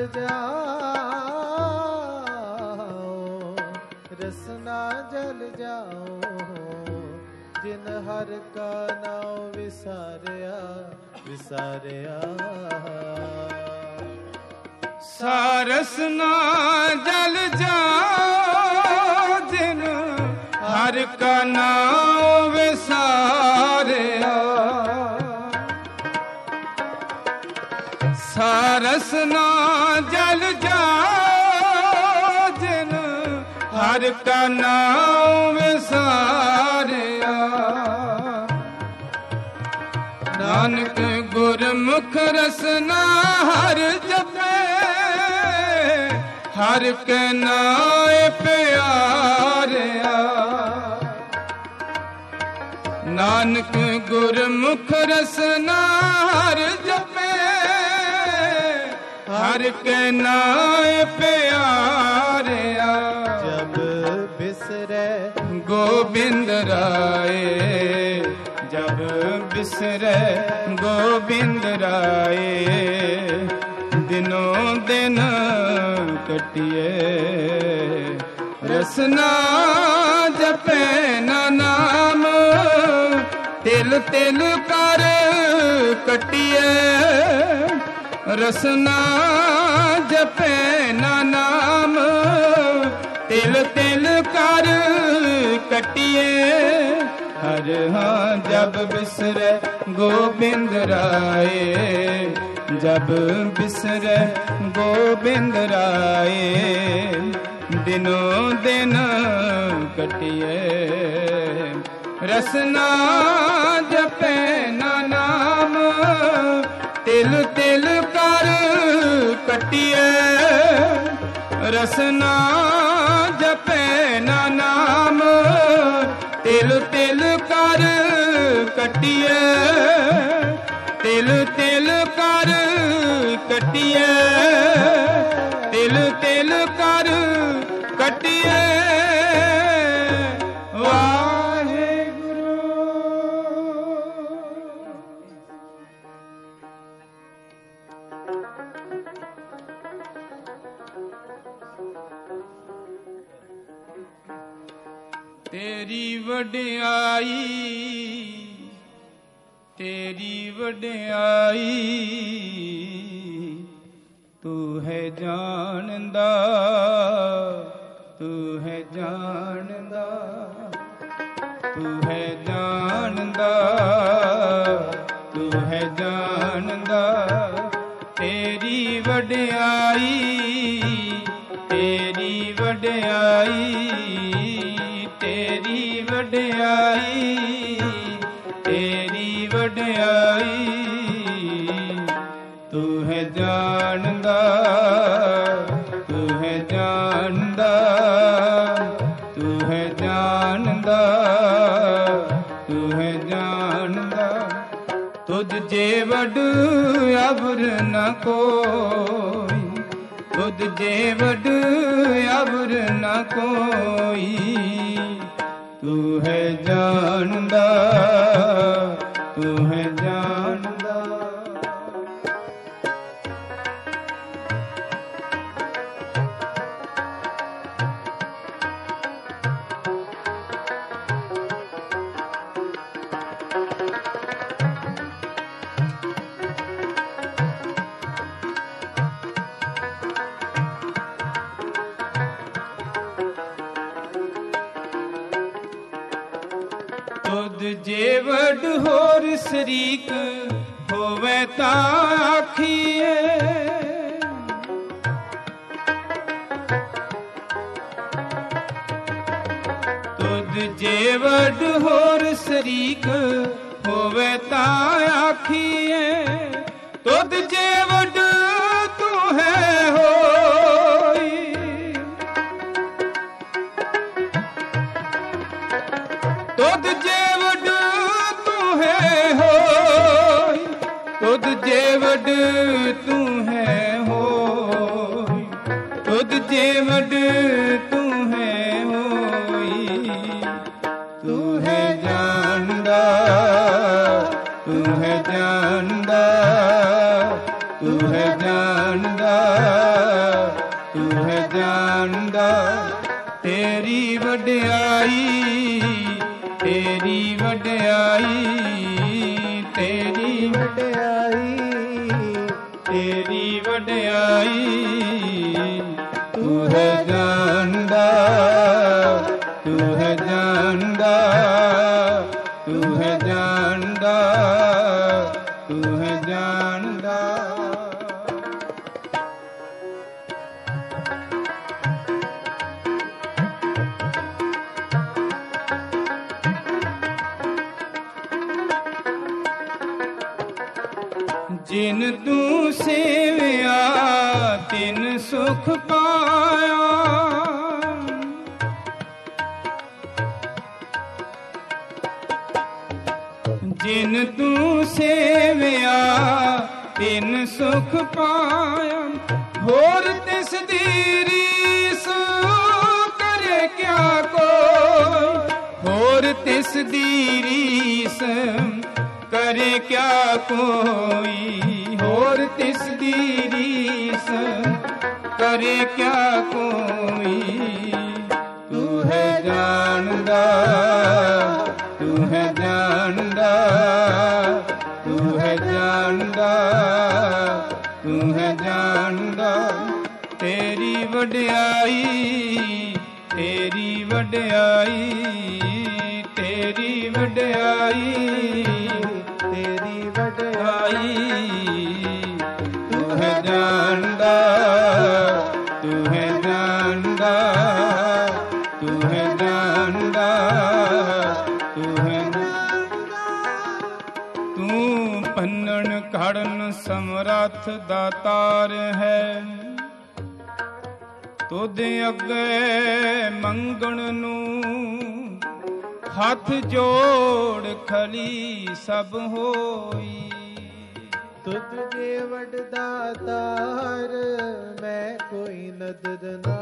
जाओ, रसना जल जाओ, जिन हर का नाम विसारिया विसारिया। सारस ना जल जाओ जिन हर का नाम विसारिया, सारस ना जल जाओ जिन हर का नाम विसारिया। नानक गुरमुख रसना हर जपे, हर के नाए प्यारिया। नानक गुरमुख रसना हर जपे, हर के नाए प्यारिया। जब बिसरे गोबिंद राये, जब बिसरे गोबिंद राये, दिनों दिन कटिए रसना जपे ना नाम, तिल तिल कर कटिए रसना जपे ना नाम, तिल तिल कर कटिए। हर हाँ जब बिसरे गोबिंद राये, जब बिसरे गोबिंद राये, दिनों दिन कटिए रसना जपे ना नाम, तिल तिल कर कटिए रसना जपे ना नाम, तिल तिल कर कटिए तिल तिल कर कटिए तिल तिल कर कटिए। वाहेगुरु। तेरी वडियाई तेरी वडियाई तू है जानदा तू है जानदा तू है जानदा तू है जानदा। तेरी वडियाई तेरी वडियाई तेरी वडियाई तेरी वडियाई तू है जानदा ਜਾਣਦਾ, ਤੂੰ ਹੈ ਜਾਣਦਾ, ਤੂੰ ਹੈ ਜਾਣਦਾ, ਤੂੰ ਹੈ ਜਾਣਦਾ। ਤੁਧ ਜੇ ਵਡ ਅਵਰ ਨ ਕੋਈ, ਤੁਧ ਜੇ ਵਡ ਅਵਰ ਨ ਕੋਈ, ਤੂੰ ਹੈ ਜਾਣਦਾ, ਤੂੰ ਹੈ ਜਾਣਦਾ। ਤੁਧ ਜੇ ਵਡ ਹੋਰ ਸ਼ਰੀਕ ਹੋਵੇ ਤਾਂ ਆਖੀਏ, ਤੁਧ ਜੇ ਵਡ ਹੋਰ ਸ਼ਰੀਕ ਹੋਵੇ ਤਾਂ ਆਖੀਏ, ਤੁਧ ਜੇ ਵਡ ਤੂੰ ਹੈ ਹੋਈ, ਤੁਧ ਜੇ ਵਡ ਤੂੰ ਹੈ ਹੋਈ, ਤੁਧ ਜੇ ਵਡ ਤੂੰ ਹੈ ਹੋਈ, ਤੁਧ ਜੇ ਵਡ ਤੂੰ ਹੈ ਹੋਈ, ਤੂੰ ਹੈ ਜਾਣਦਾ, ਤੂੰ ਹੈ ਜਾਣਦਾ, ਤੂੰ ਹੈ ਜਾਣਦਾ, ਤੂੰ ਹੈ ਜਾਣਦਾ। ਤੇਰੀ ਵਡਿਆਈ, ਤੇਰੀ ਵਡਿਆਈ, ਤੇਰੀ ਵਡਿਆਈ, ਤੇਰੀ ਵਡਿਆਈ, ਤੂੰ ਹੈ ਜਾਣਦਾ, ਤੂੰ ਹੈ ਜਾਣਦਾ, ਤੂੰ ਹੈ ਜਾਣਦਾ, ਤੂੰ ਹੈ ਜਾਣਦਾ। ਜਿਨ ਤੂੰ ਸੇਵਿਆ ਤਿਨ ਸੁਖ ਪਾਇਆ, ਜਿਨ ਤੂੰ ਸੇਵਿਆ ਤਿਨ ਸੁਖ ਪਾਇਆ, ਹੋਰ ਤਿਸ ਦੀ ਰੀਸ ਕਰੇ ਕਿਆ ਕੋਈ, ਹੋਰ ਤਿਸ ਦੀ ਰੀਸ ਕਰੇ ਕਿਆ ਕੋਈ, ਹੋਰ ਤਿਸ ਦੀ ਰੀਸ ਕਰੇ ਕਿਆ ਕੋਈ, ਤੂੰ ਹੈ ਜਾਣਦਾ, ਤੂੰ ਹੈ ਜਾਣਦਾ, ਤੂੰ ਹੈ ਜਾਣਦਾ, ਤੂੰ ਹੈ ਜਾਣਦਾ। ਤੇਰੀ ਵਡਿਆਈ, ਤੇਰੀ ਵਡਿਆਈ, ਤੇਰੀ ਵਡਿਆਈ, ਤੇਰੀ ਵਡਿਆਈ, ਤੂੰ ਹੈ ਜਾਣਦਾ, ਤੂੰ ਹੈ ਜਾਣਦਾ, ਤੂੰ ਹੈ ਜਾਣਦਾ, ਤੂੰ ਹੈ ਤੂੰ ਭੰਨਣ ਘੜਨ ਸਮਰੱਥ ਦਾਤਾਰ ਹੈ, ਤੁਧ ਅੱਗੇ ਮੰਗਣ ਨੂੰ ਹੱਥ ਜੋੜ ਖਲੀ ਸਭ ਹੋਈ। ਤੁਧ ਜੇ ਵਡ ਦਾਤਾਰ ਮੈਂ ਕੋਈ ਨਦਦ ਨਾ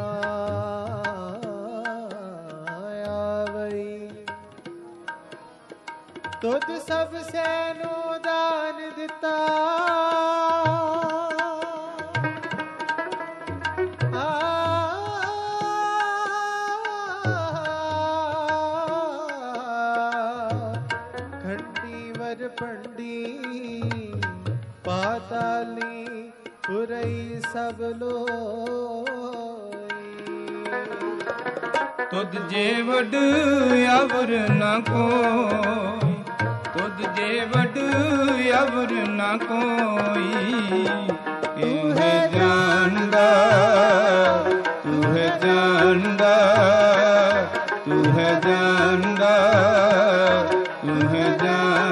ਆਵਈ, ਤੁਧ ਸਭ ਸੈਨੂੰ ਦਾਨ ਦਿੱਤਾ, ਪੰਡੀ ਪਾਤਾਲੀ ਪੁਰਈ ਸਭ ਲੋਈ। ਤੁਧ ਜੇ ਵਡ ਅਵਰ ਨ ਕੋਈ, ਤੁਧ ਜੇ ਵਡ ਅਵਰ ਨ ਕੋਈ, ਤੂੰ ਹੈ ਜਾਣਦਾ, ਤੂੰ ਹੈ ਜਾਣਦਾ, ਤੂੰ ਹੈ ਜਾਣਦਾ, ਤੂੰ ਹੈ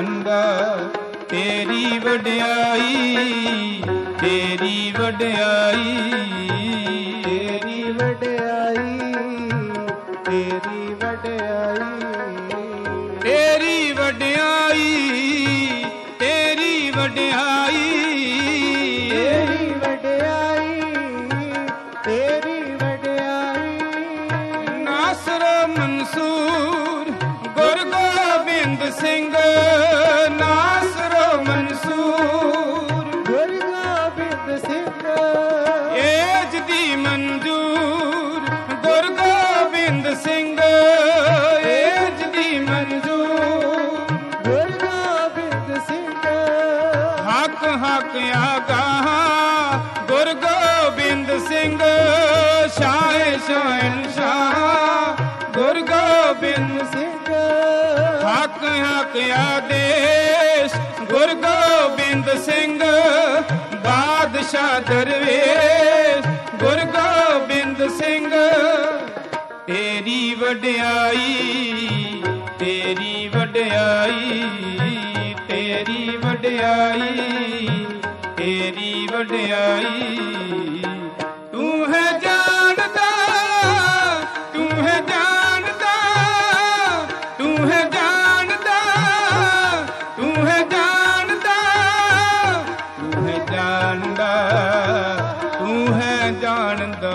ਜਾਣਦਾ। ਤੇਰੀ ਵਡਿਆਈ, ਤੇਰੀ ਵਡਿਆਈ, ਤੇਰੀ ਵਡਿਆਈ, ਤੇਰੀ ਵਡਿਆਈ, ਤੇਰੀ ਵਡਿਆਈ, ਤੇਰੀ ਵਡਿਆਈ, ਤੇਰੀ ਵਡਿਆਈ, ਤੇਰੀ ਵਡਿਆਈ। ਨਾਸਰ ਮਨਸੂਰ ਗੁਰ ਗੋਬਿੰਦ ਸਿੰਘ, ਨਾਸਰ ਮਨਸੂਰ ਗੁਰ ਗੋਬਿੰਦ ਸਿੰਘ, ਏਜ ਦੀ ਮਨਜ਼ੂਰ ਗੁਰ ਗੋਬਿੰਦ ਸਿੰਘ, ਏਜ ਦੀ ਮਨਜ਼ੂਰ ਗੁਰ ਗੋਬਿੰਦ ਸਿੰਘ। ਹੱਕ ਹੱਕ ਆਗਾਹ ਗੁਰ ਗੋਬਿੰਦ ਸਿੰਘ, ਸ਼ਾਹ ਸ਼ਹਿਨਸ਼ਾਹ ਗੁਰ ਗੋਬਿੰਦ ਸਿੰਘ, ਹੱਕ ਹੱਕ ਆਦੇਸ਼ ਗੁਰ ਗੋਬਿੰਦ ਸਿੰਘ, ਬਾਦਸ਼ਾਹ ਦਰਵੇਸ਼ ਗੁਰ ਗੋਬਿੰਦ ਸਿੰਘ। ਤੇਰੀ ਵਡਿਆਈ, ਤੇਰੀ ਵਡਿਆਈ, ਤੇਰੀ ਵਡਿਆਈ, ਤੇਰੀ ਵਡਿਆਈ। ਤੂੰ ਹੈ ਜਾਣਦਾ, ਤੂੰ ਹੈ ਜਾਣਦਾ, ਤੂੰ ਹੈ ਜਾਣਦਾ, ਤੂੰ ਹੈ ਜਾਣਦਾ, ਤੂੰ ਹੈ ਜਾਣਦਾ, ਤੂੰ ਹੈ ਜਾਣਦਾ।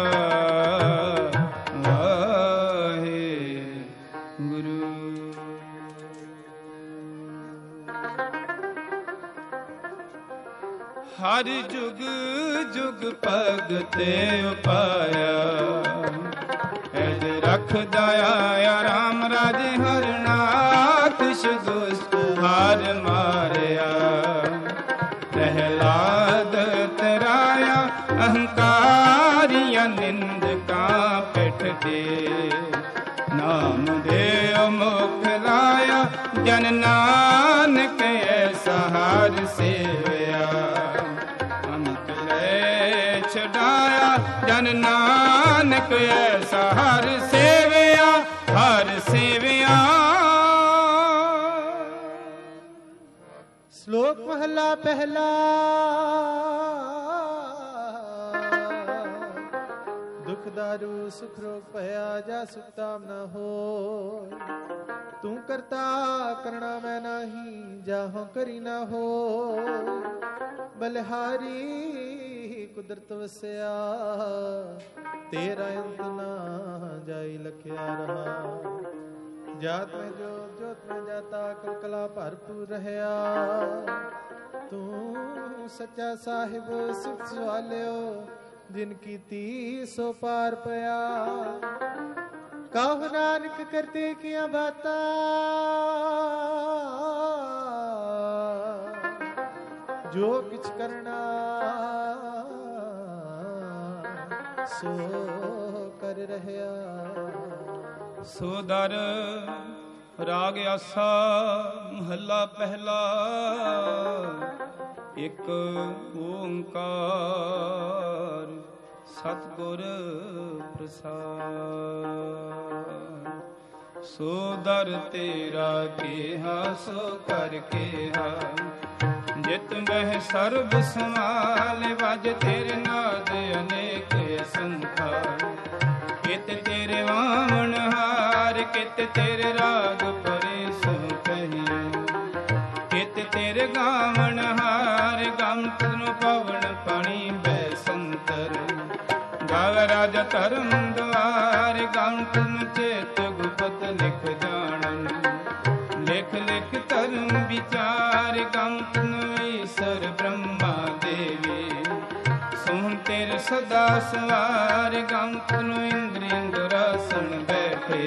ਵਾਹਿ ਗੁਰੂ। ਹਰ ਜੁਗ ਜੁਗ ਭਗਤੇ ਉਪਾਇਆ, ਐਜ ਰਖਦਾ ਆਇਆ ਰਾਮ ਰਾਜੇ ਹਰਨਾਥ, ਦੁਸ਼ਟ ਹਾਰ ਮਾਰਿਆ। ਪ੍ਰਹਿਲਾਦ ਤਰਾਇਆ ਅਹੰਕਾਰੀਆਂ ਨਿੰਦਕਾਂ ਪਿੱਠ ਦੇ, ਨਾਮ ਦੇ ਮੁਖ ਲਾਇਆ ਜਨ ਨਾਨਕ ਐਸਾ ਹਰ ਸੇਵਿਆ। ਅੰਤ ਲੈ ਛਡਾਇਆ ਜਨ ਨਾਨਕ ਐਸਾ ਹਰ ਸੇਵਿਆ, ਹਰ ਸੇਵਿਆ। ਸ਼ਲੋਕ ਮਹਲਾ ਪਹਿਲਾ। ਦੁਖ ਦਾਰੂ ਸੁਖ ਰੋਗ ਭਇਆ, ਜਾ ਸੁਖ ਤਾਮ ਨਾ ਹੋਇ। ਤੂੰ ਕਰਤਾ ਕਰਣਾ ਮੈਂ ਨਾਹੀ, ਜਾਹੋ ਕਰੀ ਨਾ ਹੋਇ। ਬਲਿਹਾਰੀ ਕੁਦਰਤ ਵਸਿਆ, ਤੇਰਾ ਅੰਤ ਨਾ ਜਾਈ ਲਖਿਆ ਰਹਾ। ਜਾਤ ਮੈਂ ਜੋਤ ਜੋਤ ਮੈਂ ਜਾਤਾ, ਕਲ ਕਲਾ ਭਰਪੂਰ ਰਹਿਆ। ਤੂੰ ਸੱਚਾ ਸਾਹਿਬ ਸੁਖ ਸਵਾਲਿਓ, ਜਿਨ ਕੀਤੀ ਸੋ ਪਾਰ ਪਿਆ। ਕਹੁ ਨਾਨਕ ਕਰਤੇ ਕੀਆਂ ਬਾਤਾਂ, ਜੋ ਕਿਛ ਕਰਨਾ ਸੋ ਕਰ ਰਹਿਆ। ਸੋ ਦਰ ਰਾਗ ਆਸਾ ਮਹੱਲਾ ਪਹਿਲਾ। ਇੱਕ ਓੰਕਾਰ ਸਤਿਗੁਰ ਪ੍ਰਸਾਦਿ। ਸੋ ਦਰ ਤੇਰਾ ਕੇਹਾ ਸੋ ਕਰ ਕੇਹਾ, ਜਿਤ ਬਹਿ ਸਰਬ ਸਮਾਲ ਵਜ ਤੇਰੇ ਨਾਦ ਅਨੇਕ ਸੰਖਾ। ਕਿਤ ਤੇਰੇ ਵਾਵਣ ਹਾਰ, ਕਿਤ ਤੇਰੇ ਰਾਗ ਪਰੇ ਸੋ ਕਹੀਏ। ਕਿਤ ਤੇਰੇ ਗਾਵਣ ਹਾਰ, ਗਮ ਤਨੂੰ ਪਵਨ ਪਾਣੀ ਬੈ ਸੰਤਰ। ਗਾਵ ਰਾਜਾ ਧਰਮ ਦੁਆਰ, ਗਮ ਤਨੂੰ ਚੇਤ ਗੁਪਤ ਲਿਖ ਜਾਣਨ। ਲਿਖ ਲਿਖ ਧਰਮ ਵਿਚਾਰ, ਗਮ ਤਨੂੰ ਈਸਰ ਬ੍ਰਹਮਾ ਦੇਵੀ। ਸੋਹਣ ਤੇਰੇ ਸਦਾ ਸਵਾਰ, ਗਮ ਤਨੂੰ ਇੰਦਰ ਇੰਦਰਾਸਣ ਬੈਠੇ।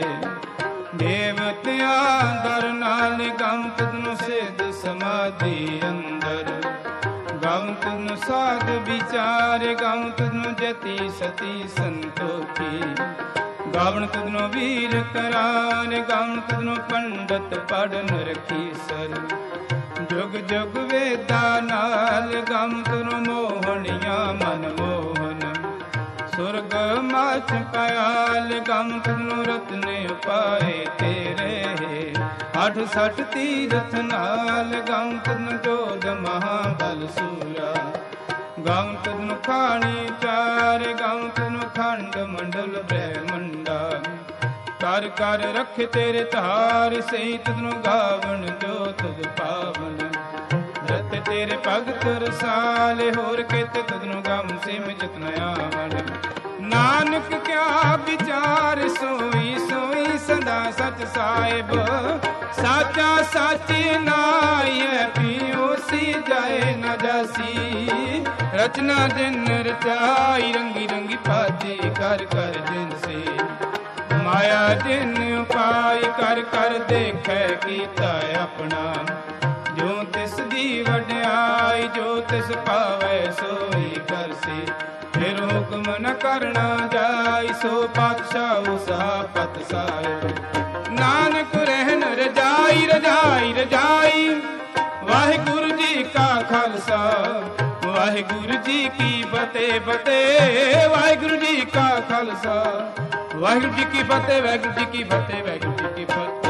ਦੇਵਤਿਆਂ ਦਰ ਨਾਲ, ਗਮ ਤਨੂੰ ਸਿਧ ਸਮਾਧੀ ਅੰਦਰ। ਗਮ ਤਨੂੰ ਸਾਧ ਵਿਚਾਰ, ਗਮ ਤਨੂੰ ਜਤੀ ਸਤੀ ਸੰਤੋਖੀ। ਗਾਵਣ ਤਦਨੋ ਵੀਰ ਕਰਾਨ, ਗਾਵਣ ਤਦਨੋ ਪੰਡਤ ਪੜਨ ਰਖੀ ਸਰ। ਜੁਗ ਜੁਗ ਵੇਦਾਂ ਨਾਲ, ਗਾਵਣ ਤਦਨੋ ਮੋਹਣੀਆਂ ਮਨ ਮੋਹਨ। ਸੁਰਗ ਮਾਚ ਪਿਆਲ, ਗਾਵਣ ਤਦਨੋ ਰਤਨੇ ਪਾਏ ਤੇਰੇ। ਅੱਠ ਸੱਠ ਤੀਰਥ ਨਾਲ, ਗਾਵਣ ਤਦਨੋ ਜੋਧ ਮਹਾਬਲ ਸੂਰਾ। ਗਾਉਂ ਤਦਨੁ ਖਾਣੀ ਚਾਰ ਗਾਉਂ ਤਦਨੁ ਖੰਡ ਮੰਡਲ ਬ੍ਰਹਮੰਡਾ ਕਰ ਕਰ ਰੱਖੇ ਤੇਰੇ ਧਾਰ ਸਹੀ ਤਦਨੁ ਗਾਵਣ ਜੋ ਤੁਧ ਪਾਵਨ ਰਤ ਤੇਰੇ ਭਗਤ ਰਸਾਲੇ ਹੋਰ ਕਿਤ ਤਦਨੁ ਗਾਵਣ ਸਿਮ ਜਿਤਨ ਆਵਣ ਨਾਨਕ ਕਿਆ ਵਿਚਾਰ ਸੋਈ ਸੋਈ ਸਦਾ ਸਚ ਸਾਹਿਬ ਸਾਚਾ ਸਾਚੀ ਨਾਇ ਪਿਓ ਸੀ ਜਾਏ ਨ ਜਾਸੀ ਰਚਨਾ ਜਿਨ ਰਚਾਈ ਰੰਗੀ ਰੰਗੀ ਪਾਤੀ ਕਰ ਕਰ ਜਿਨ ਸੇ ਮਾਇਆ ਜਿਨ ਉਪਾਈ ਕਰ ਕਰ ਦੇਖੈ ਕੀਤਾ ਆਪਣਾ ਜੋ ਤਿਸ ਦੀ ਵਡਿਆਈ ਜੋ ਤਿਸ ਪਾਵੈ ਸੋਈ ਕਰਸੀ ਫਿਰ ਹੁਕਮ ਨ ਕਰਨਾ ਜਾਈ ਸੋ ਪਾਤਸ਼ਾਹ ਸਾ ਪਤ ਸਾਹਿਬ ਨਾਨਕ ਰਹਿਨ ਰਜਾਈ ਰਜਾਈ ਰਜਾਈ ਵਾਹਿਗੁਰੂ ਜੀ ਕਾ ਖਾਲਸਾ ਵਾਹਿਗੁਰੂ ਜੀ ਕੀ ਫਤਿਹ ਫਤਿਹ ਵਾਹਿਗੁਰੂ ਜੀ ਕਾ ਖਾਲਸਾ ਵਾਹਿਗੁਰੂ ਜੀ ਕੀ ਫਤਿਹ ਵਾਹਿਗੁਰੂ ਜੀ ਕੀ ਫਤਿਹ ਵਾਹਿਗੁਰੂ ਜੀ ਕੀ ਫਤਿਹ।